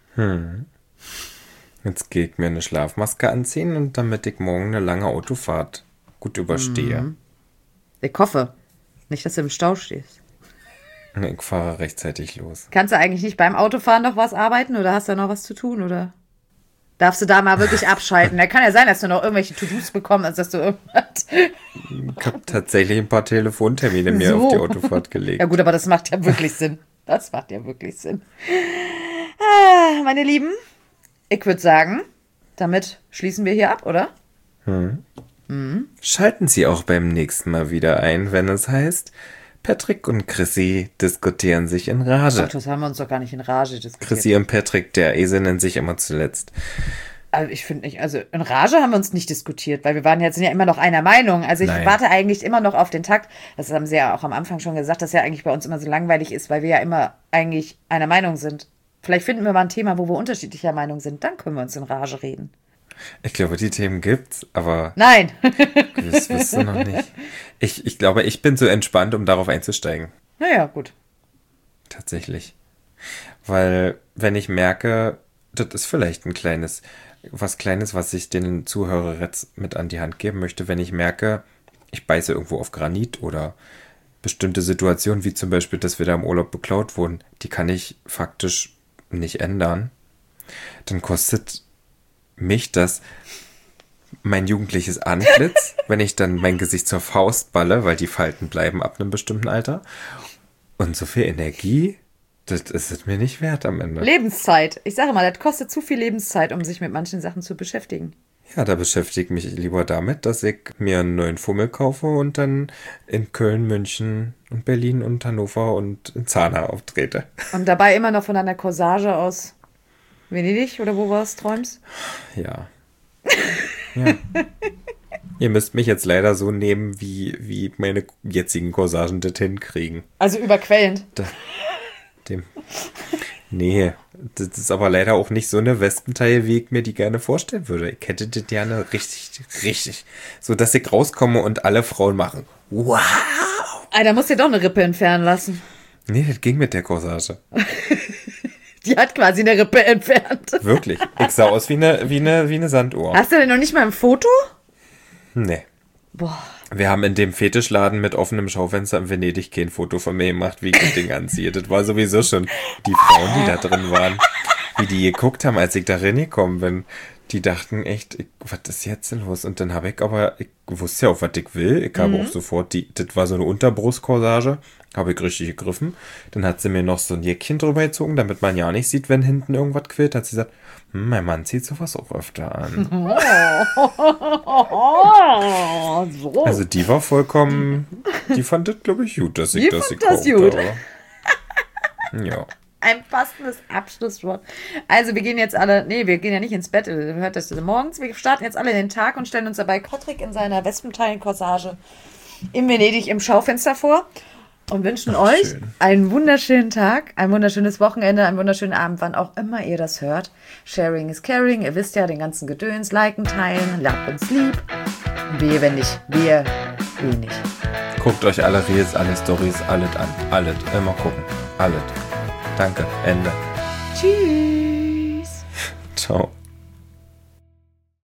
Jetzt gehe ich mir eine Schlafmaske anziehen und damit ich morgen eine lange Autofahrt gut überstehe. Ich hoffe. Nicht, dass du im Stau stehst. Ich fahre rechtzeitig los. Kannst du eigentlich nicht beim Autofahren noch was arbeiten oder hast du noch was zu tun, oder? Darfst du da mal wirklich abschalten? Da kann ja sein, dass du noch irgendwelche To-Dos bekommst, als dass du irgendwas... Ich habe tatsächlich ein paar Telefontermine mir auf die Autofahrt gelegt. Ja gut, aber das macht ja wirklich Sinn. Das macht ja wirklich Sinn. Meine Lieben, ich würde sagen, damit schließen wir hier ab, oder? Schalten Sie auch beim nächsten Mal wieder ein, wenn es heißt, Patrick und Chrissy diskutieren sich in Rage. Ach, das haben wir uns doch gar nicht in Rage diskutiert. Chrissy und Patrick, der Esel nennt sich immer zuletzt. Also ich finde nicht, also in Rage haben wir uns nicht diskutiert, weil wir waren jetzt ja immer noch einer Meinung. Also ich warte eigentlich immer noch auf den Takt. Das haben sie ja auch am Anfang schon gesagt, dass ja eigentlich bei uns immer so langweilig ist, weil wir ja immer eigentlich einer Meinung sind. Vielleicht finden wir mal ein Thema, wo wir unterschiedlicher Meinung sind. Dann können wir uns in Rage reden. Ich glaube, die Themen gibt's, aber... Nein! Das wirst du noch nicht. Ich glaube, ich bin zu entspannt, um darauf einzusteigen. Naja, gut. Tatsächlich. Weil, wenn ich merke, das ist vielleicht was Kleines, was ich den Zuhörern jetzt mit an die Hand geben möchte, wenn ich merke, ich beiße irgendwo auf Granit oder bestimmte Situationen, wie zum Beispiel, dass wir da im Urlaub beklaut wurden, die kann ich faktisch nicht ändern, dann kostet mich das mein jugendliches Antlitz, wenn ich dann mein Gesicht zur Faust balle, weil die Falten bleiben ab einem bestimmten Alter. Und so viel Energie, das ist es mir nicht wert am Ende. Lebenszeit. Ich sage mal, das kostet zu viel Lebenszeit, um sich mit manchen Sachen zu beschäftigen. Ja, da beschäftige ich mich lieber damit, dass ich mir einen neuen Fummel kaufe und dann in Köln, München und Berlin und Hannover und in Zahna auftrete. Und dabei immer noch von einer Corsage aus Venedig oder wo war's, träumst? Ja. Ja. Ihr müsst mich jetzt leider so nehmen, wie meine jetzigen Corsagen das hinkriegen. Also überquellend. Nee, das ist aber leider auch nicht so eine Wespenteil, wie ich mir die gerne vorstellen würde. Ich hätte das gerne richtig, so dass ich rauskomme und alle Frauen machen. Wow! Da musst du dir doch eine Rippe entfernen lassen. Nee, das ging mit der Corsage. Die hat quasi eine Rippe entfernt. Wirklich. Ich sah aus wie eine Sanduhr. Hast du denn noch nicht mal ein Foto? Nee. Boah. Wir haben in dem Fetischladen mit offenem Schaufenster in Venedig kein Foto von mir gemacht, wie ich das Ding anziehe. Das war sowieso schon die Frauen, die da drin waren. Wie die geguckt haben, als ich da reingekommen bin. Die dachten echt, was ist jetzt denn los? Und dann habe ich wusste ja auch, was ich will. Ich habe auch sofort das war so eine Unterbrustcorsage, habe ich richtig gegriffen. Dann hat sie mir noch so ein Jäckchen drüber gezogen, damit man ja nicht sieht, wenn hinten irgendwas quillt. Hat sie gesagt, mein Mann zieht sowas auch öfter an. So. Also die war vollkommen, die fand das, glaube ich, gut, dass ich das gekauft habe. Ja. Ein passendes Abschlusswort. Also wir gehen jetzt alle, wir gehen ja nicht ins Bett, ihr hört das morgens. Wir starten jetzt alle in den Tag und stellen uns dabei Patrick in seiner Wespenteilen-Corsage in Venedig im Schaufenster vor und wünschen euch schön. einen wunderschönen Tag, ein wunderschönes Wochenende, einen wunderschönen Abend, wann auch immer ihr das hört. Sharing is caring, ihr wisst ja, den ganzen Gedöns, liken, teilen, habt uns lieb. Wehe, wenn nicht, wehe nicht. Guckt euch alle Reels, alle Stories, alles an. Alles, immer gucken. Alles. Danke, Ende. Tschüss. Ciao.